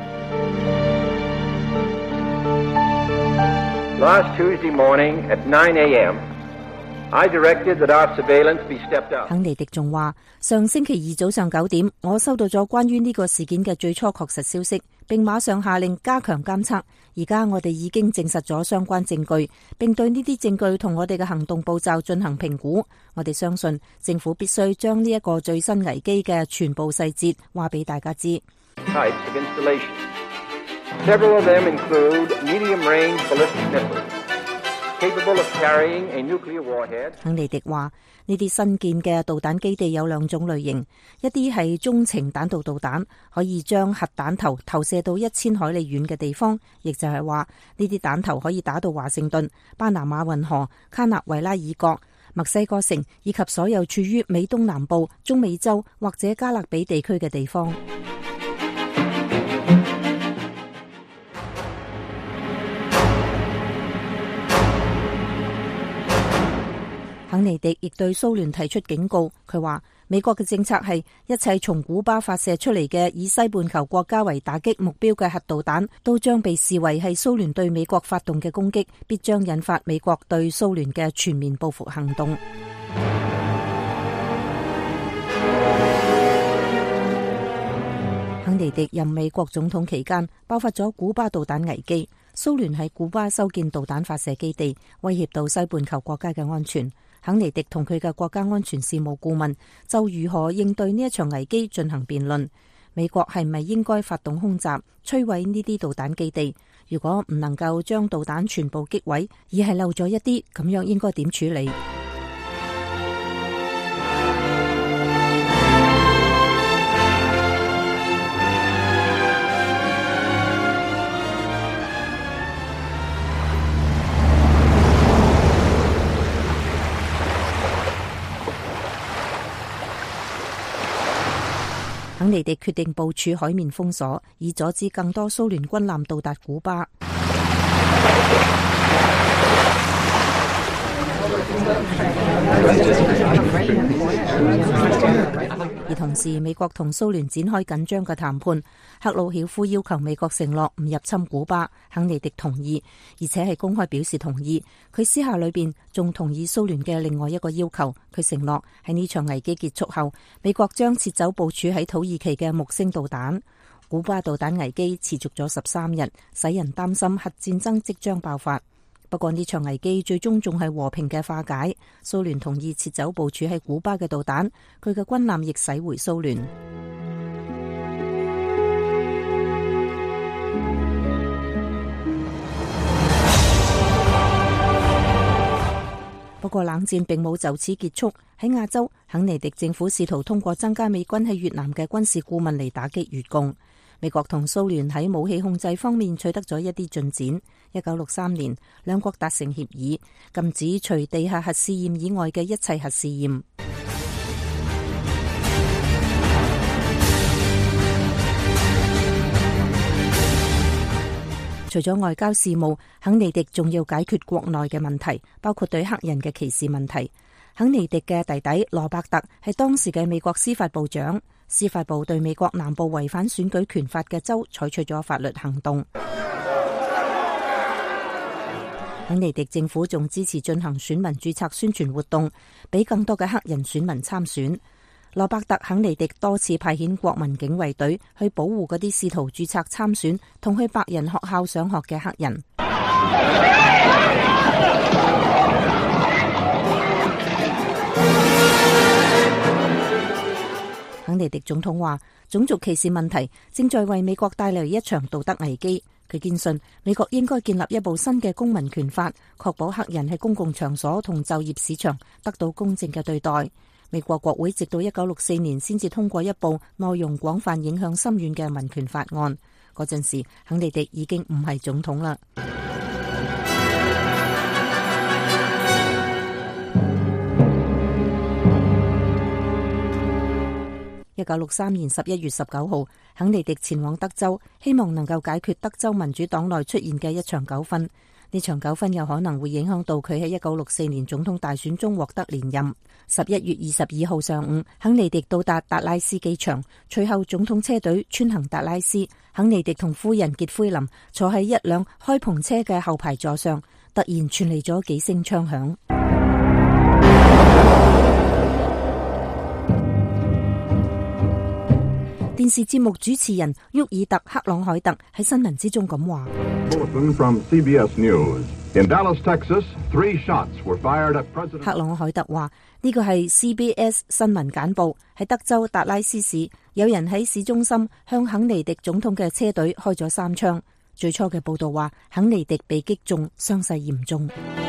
Speaker 6: Last Tuesday morning at 9 a.m. I directed that our surveillance be stepped up.
Speaker 5: 肯尼迪仲話，上星期二早上9點，我收到咗關於呢個事件嘅最初確實消息，並馬上下令加強監測。而家我哋已經證實咗相關證據，並對呢啲證據同我哋嘅行動步驟進行評估。我哋相信政府必須將呢一個最新危機嘅全部細節話俾大家知。
Speaker 6: Types of installations. Several of them include medium-range ballistic missiles, capable of carrying a nuclear warhead.
Speaker 5: 肯尼迪話：呢啲新建嘅導彈基地有2種類型，一啲係中程彈道導彈，可以將核彈頭投射到1000海里遠嘅地方，亦就係話呢啲彈頭可以打到華盛頓、巴拿馬運河、卡納維拉爾角、墨西哥城以及所有處於美東南部、中美洲或者加勒比地區嘅地方。肯尼迪亦對蘇聯提出警告，佢話美國嘅政策係一切從古巴發射出嚟嘅以西半球國家為打擊目標嘅核導彈，都將被視為係蘇聯對美國發動嘅攻擊，必將引發美國對蘇聯嘅全面報復行動。肯尼迪任美國總統期間，爆發咗古巴導彈危機，蘇聯喺古巴修建導彈發射基地，威脅到西半球國家嘅安全。肯尼迪同佢嘅國家安全事務顧問就如何應對呢一場危機進行辯論。美國係咪應該發動空襲，摧毀呢啲導彈基地？如果唔能夠將導彈全部擊毀，而係漏咗一啲，咁樣應該點處理？肯尼迪決定部署海面封鎖，以阻止更多蘇聯軍艦到達古巴。而同時，美國同蘇聯展開緊張嘅談判。赫魯曉夫要求美國承諾唔入侵古巴，肯尼迪同意，而且係公開表示同意。佢私下裏邊仲同意蘇聯嘅另外一個要求，佢承諾喺呢場危機結束後，美國將撤走部署喺土耳其嘅木星導彈。古巴導彈危機持續咗13日，使人擔心核戰爭即將爆發。不過呢場危機最終仲係和平嘅化解。蘇聯同意撤走部署喺古巴嘅導彈，佢嘅軍艦亦駛回蘇聯。不過冷戰並冇就此結束。喺亞洲，肯尼迪政府試圖通過增加美軍喺越南嘅軍事顧問嚟打擊越共。美國同蘇聯喺武器控制方面取得咗一啲進展。1963年，兩國達成協議，禁止除地下核試驗以外嘅一切核試驗。除咗外交事務，肯尼迪仲要解決國內嘅問題，包括對黑人嘅歧視問題。肯尼迪嘅弟弟羅伯特係當時嘅美國司法部長，司法部對美國南部違反選舉權法嘅州採取咗法律行動。肯尼迪政府仲支持進行選民註冊宣傳活動，俾更多嘅黑人選民參選。羅伯特·肯尼迪多次派遣國民警衛隊去保護嗰啲試圖註冊參選同去白人學校上學嘅黑人。肯尼迪總統話，種族歧視問題正在為美國帶來一場道德危機。 佢堅信美國應該建立一部新嘅公民權法，確保黑人喺公共場所同就業市場得到公正嘅對待。美國國會直到1964年先至通過一部內容廣泛、影響深遠嘅民權法案。嗰陣時，肯尼迪已經唔係總統啦。1963年11月19號，肯尼迪前往德州，希望能夠解決德州民主黨內出現嘅一場糾紛。呢場糾紛有可能會影響到佢喺1964年總統大選中獲得連任。11月22號上午，肯尼迪到達達拉斯機場，隨後總統車隊穿行達拉斯。肯尼迪同夫人傑菲琳坐喺一輛開篷車嘅後排座上，突然傳嚟咗幾聲槍響。電視節目主持人沃爾特·克朗海特喺新聞之中咁話克朗海特話呢個係 CBS 新聞簡報，喺德州達拉斯市，有人喺市中心向肯尼迪總統嘅車隊開咗3槍。最初嘅報道話肯尼迪被擊中，傷勢嚴重。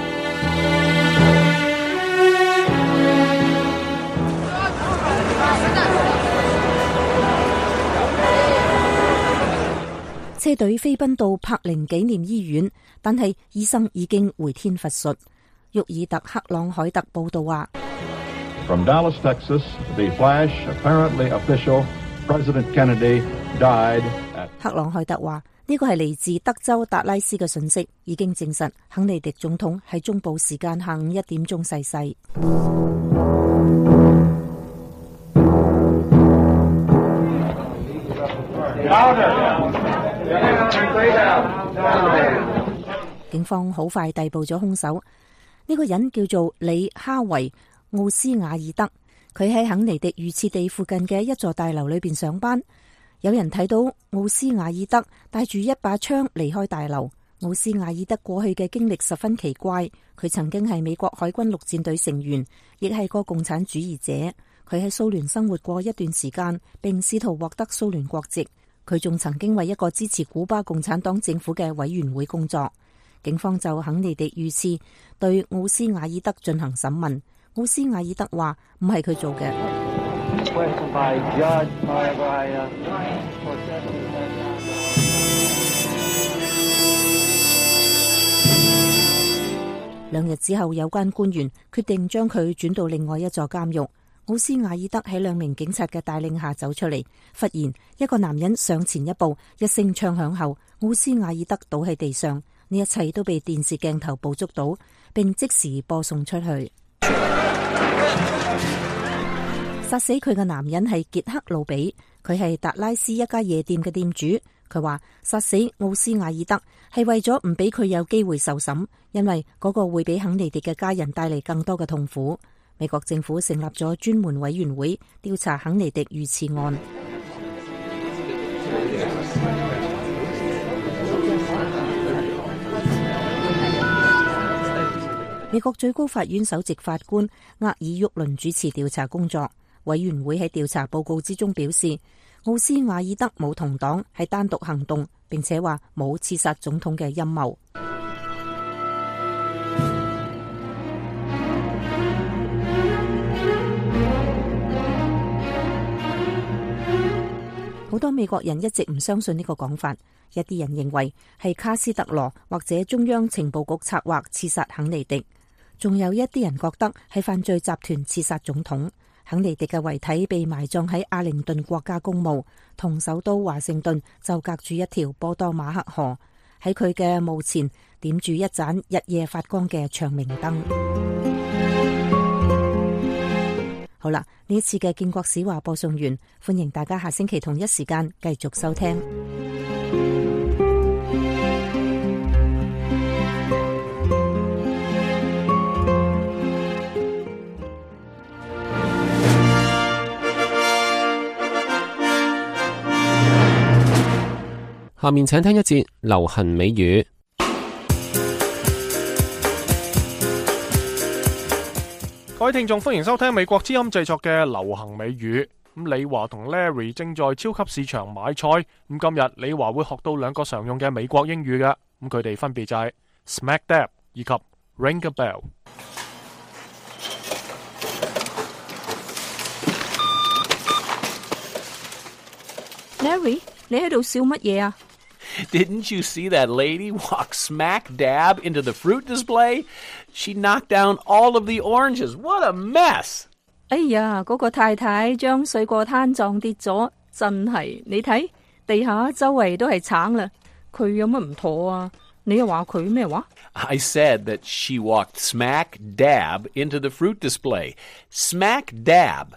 Speaker 5: 車隊飛奔到柏林紀念醫院，但係醫生已經回天乏術。沃爾特·克朗海特報道話
Speaker 7: ，From Dallas, Texas, the flash, apparently official, President Kennedy died at...
Speaker 5: 克朗海特話呢個係嚟自德州達拉斯嘅訊息，已經證實肯尼迪總統喺中部時間下午1點鐘逝世。警方好快逮捕咗兇手，呢個人叫做李哈維奧斯瓦爾德，佢喺肯尼迪遇刺地附近嘅一座大樓裏邊上班。有人睇到奧斯瓦爾德帶住一把槍離開大樓。奧斯瓦爾德過去嘅經歷十分奇怪，佢曾經係美國海軍陸戰隊成員，亦係個共產主義者。佢喺蘇聯生活過一段時間，並試圖獲得蘇聯國籍。佢仲曾經為一個支持古巴共產黨政府嘅委員會工作。警方就肯尼迪遇刺對奧斯瓦爾德進行審問。奧斯瓦爾德話唔係佢做嘅。2日之後，有關官員決定將佢轉到另外一座監獄。奧斯瓦爾德喺2名警察嘅帶領下走出嚟，忽然一個男人上前一步，一聲槍響後，奧斯瓦爾德倒喺地上。呢一切都被電視鏡頭捕捉到，並即時播送出去。殺死佢嘅男人係傑克魯比，佢係達拉斯一家夜店嘅店主。佢話殺死奧斯瓦爾德係為咗唔俾佢有機會受審，因為嗰個會俾肯尼迪嘅家人帶嚟更多嘅痛苦。美國政府成立咗專門委員會調查肯尼迪遇刺案。美國最高法院首席法官厄爾沃倫主持調查工作。委員會喺調查報告之中表示，奧斯瓦爾德冇同黨，係單獨行動，並且話冇刺殺總統嘅陰謀。好多美國人一直唔相信呢個講法，一啲人認為係卡斯特羅或者中央情報局策劃刺殺肯尼迪，仲有一啲人覺得係犯罪集團刺殺總統。肯尼迪嘅遺體被埋葬喺阿靈頓國家公墓，同首都華盛頓就隔住一條波多馬克河。喺佢嘅墓前點住一盞日夜發光嘅長明燈。好啦，呢一次嘅建國史話播送完，歡迎大家下星期同一時間繼續收聽。
Speaker 2: 下面請聽一節流行美語。
Speaker 1: 各位聽眾，歡迎收聽美國之音製作嘅流行美語。 咁李華同 Larry 正在超級市場買菜。咁今日李華會學到兩個常用嘅美國英語嘅，咁佢哋分別就係 smack dab 以及 ring a bell。Larry，
Speaker 5: 你喺度笑乜嘢啊？
Speaker 8: Didn't you see that lady walk smack dab into the fruit display? She knocked down all of the oranges. What a mess!
Speaker 5: 哎呀，嗰個太太將水果攤撞跌咗，真係，你睇地下周圍都係橙啦，佢有乜唔妥啊？你又話佢咩話？
Speaker 8: I said that she walked smack dab into the fruit display. Smack dab,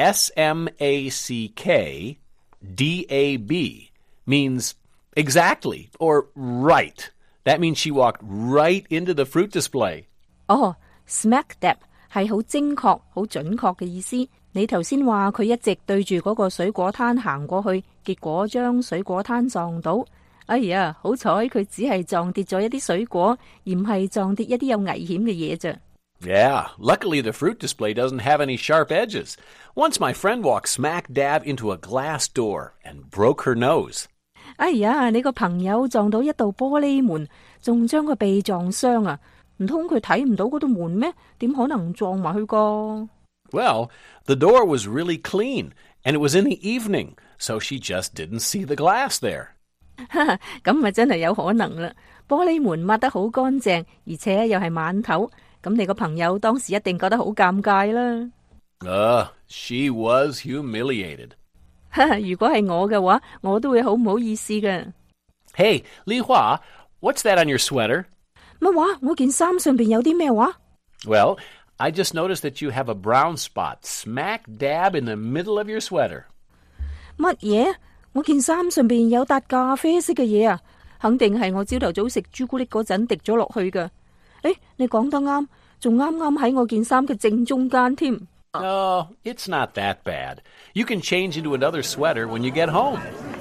Speaker 8: S-M-A-C-K-D-A-B, means exactly or right. That means she walked right into the fruit display.
Speaker 5: 哦 ，smack dab 係好精確、好準確嘅意思。你頭先話佢一直對住嗰個水果攤行過去，結果將水果攤撞到。哎呀，好彩佢只係撞跌咗一啲水果，而唔係撞跌一啲有危險嘅嘢啫。
Speaker 8: Yeah, luckily the fruit display doesn't have any sharp edges. Once my friend walked smack dab into a glass door and broke her nose.
Speaker 5: 哎呀，你個朋友撞到一道玻璃門，仲將個鼻撞傷啊！唔通佢睇唔到嗰道門咩？點可能撞埋去個？
Speaker 8: Well, the door was really clean, and it was in the evening, so she just didn't see the glass there.
Speaker 5: 咁咪真係有可能啦！玻璃門抹得好乾淨，而且又係晚頭，咁你個朋友當時一定覺得好尷尬啦。
Speaker 8: She was humiliated.
Speaker 5: 如果係我嘅話，我都會好唔好意思嘅。
Speaker 8: Hey, Li Hua, what's that on your sweater?
Speaker 5: 乜話？我件衫上邊有啲咩話？
Speaker 8: Well, I just noticed that you have a brown spot smack dab in the middle of your sweater.
Speaker 5: 乜嘢？我件衫上邊有笪咖啡色嘅嘢啊，肯定係我朝頭早食朱古力嗰陣滴咗落去㗎。誒，你講得啱，仲啱啱喺我件衫嘅正中間添。
Speaker 8: Oh, it's not that bad. You can change into another sweater when you get home.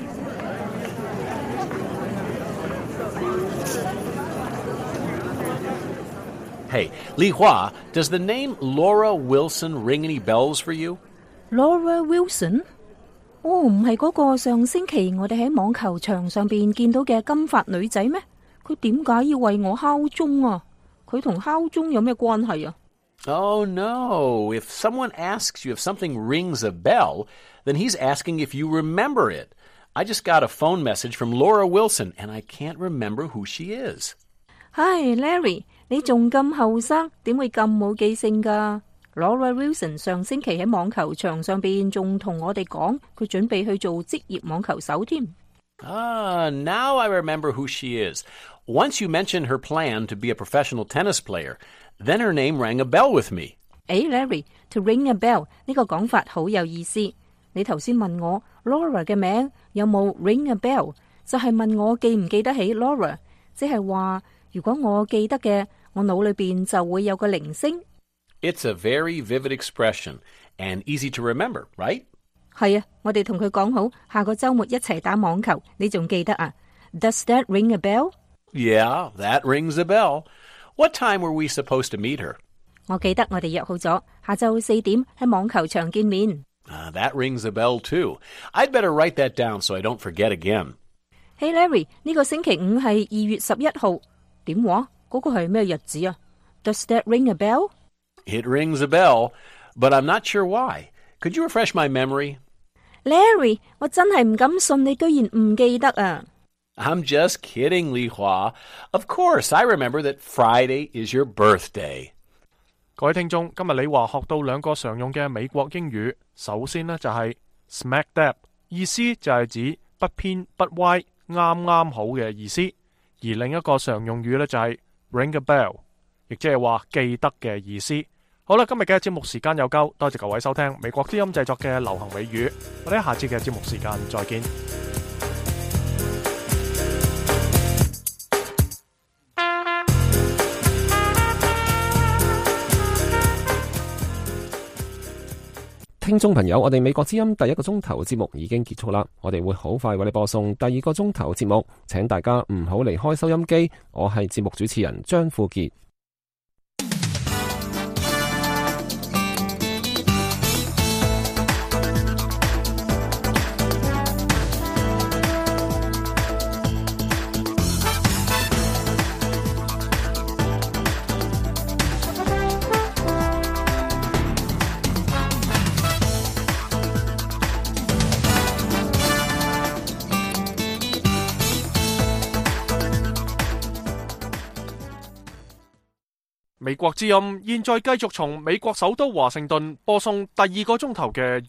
Speaker 8: Hey, Li Hua, does the name Laura Wilson ring any bells for you?
Speaker 5: Laura Wilson？ 哦，唔係嗰個上星期我哋喺網球場上邊見到嘅金髮女仔咩？佢點解要為我敲鐘啊？佢同敲鐘有咩關係啊？
Speaker 8: Oh, no. If someone asks you if something rings a bell, then he's asking if you remember it. I just got a phone message from Laura Wilson, and I can't remember who she is.
Speaker 5: 唉 ，Larry， 你仲咁後生，點會咁冇記性㗎？ Laura Wilson 上星期喺網球場上邊仲同我哋講，佢準備去做職業網球手添。
Speaker 8: Now I remember who she is. Once you mentioned her plan to be a professional tennis player, then her name rang a bell with me.
Speaker 5: Larry，to ring a bell 呢個講法好有意思。你頭先問我 Laura 嘅名有冇 ring a bell， 就係問我記唔記得起 Laura， 即係話如果我記得嘅，我腦裏邊就會有個鈴聲。
Speaker 8: It's a very vivid expression and easy to remember, right?
Speaker 5: 係啊，我哋同佢講好，下個週末一齊打網球，你仲記得啊？ Does that ring a bell?
Speaker 8: Yeah, that rings a bell. What time were we supposed to meet her?
Speaker 5: 我記得我哋約好咗，下晝4點喺網球場見面。
Speaker 8: That rings a bell too. I'd better write that down so I don't forget again.
Speaker 5: Hey Larry， 呢個星期五係2月11號，點話？嗰個係咩日子啊？ Does that ring a bell?
Speaker 8: It rings a bell, but I'm not sure why. Could you refresh my memory?
Speaker 5: Larry， 我真係唔敢信你居然唔記得啊！
Speaker 8: I'm just kidding, Li Hua. Of course, I remember that Friday is your birthday.
Speaker 1: 各位聽眾，今日李華學到兩個常用嘅美國英語。首先呢，就係 smack dab， 意思就係指不偏不歪，啱啱好嘅意思。而另一個常用語呢，就係 ring a bell， 亦即係話記得嘅意思。好啦，今日嘅節目時間有夠，多謝各位收聽美國之音製作嘅流行美語。我哋下次嘅節目時間再見。
Speaker 2: 聽眾朋友，我哋美國之音第一個鐘頭節目已經結束啦，我哋會好快為你播送第二個鐘頭節目，請大家唔好離開收音機。我係節目主持人張富傑。
Speaker 1: 美國之音現在繼續從美國首都華盛頓播送第二個鐘頭嘅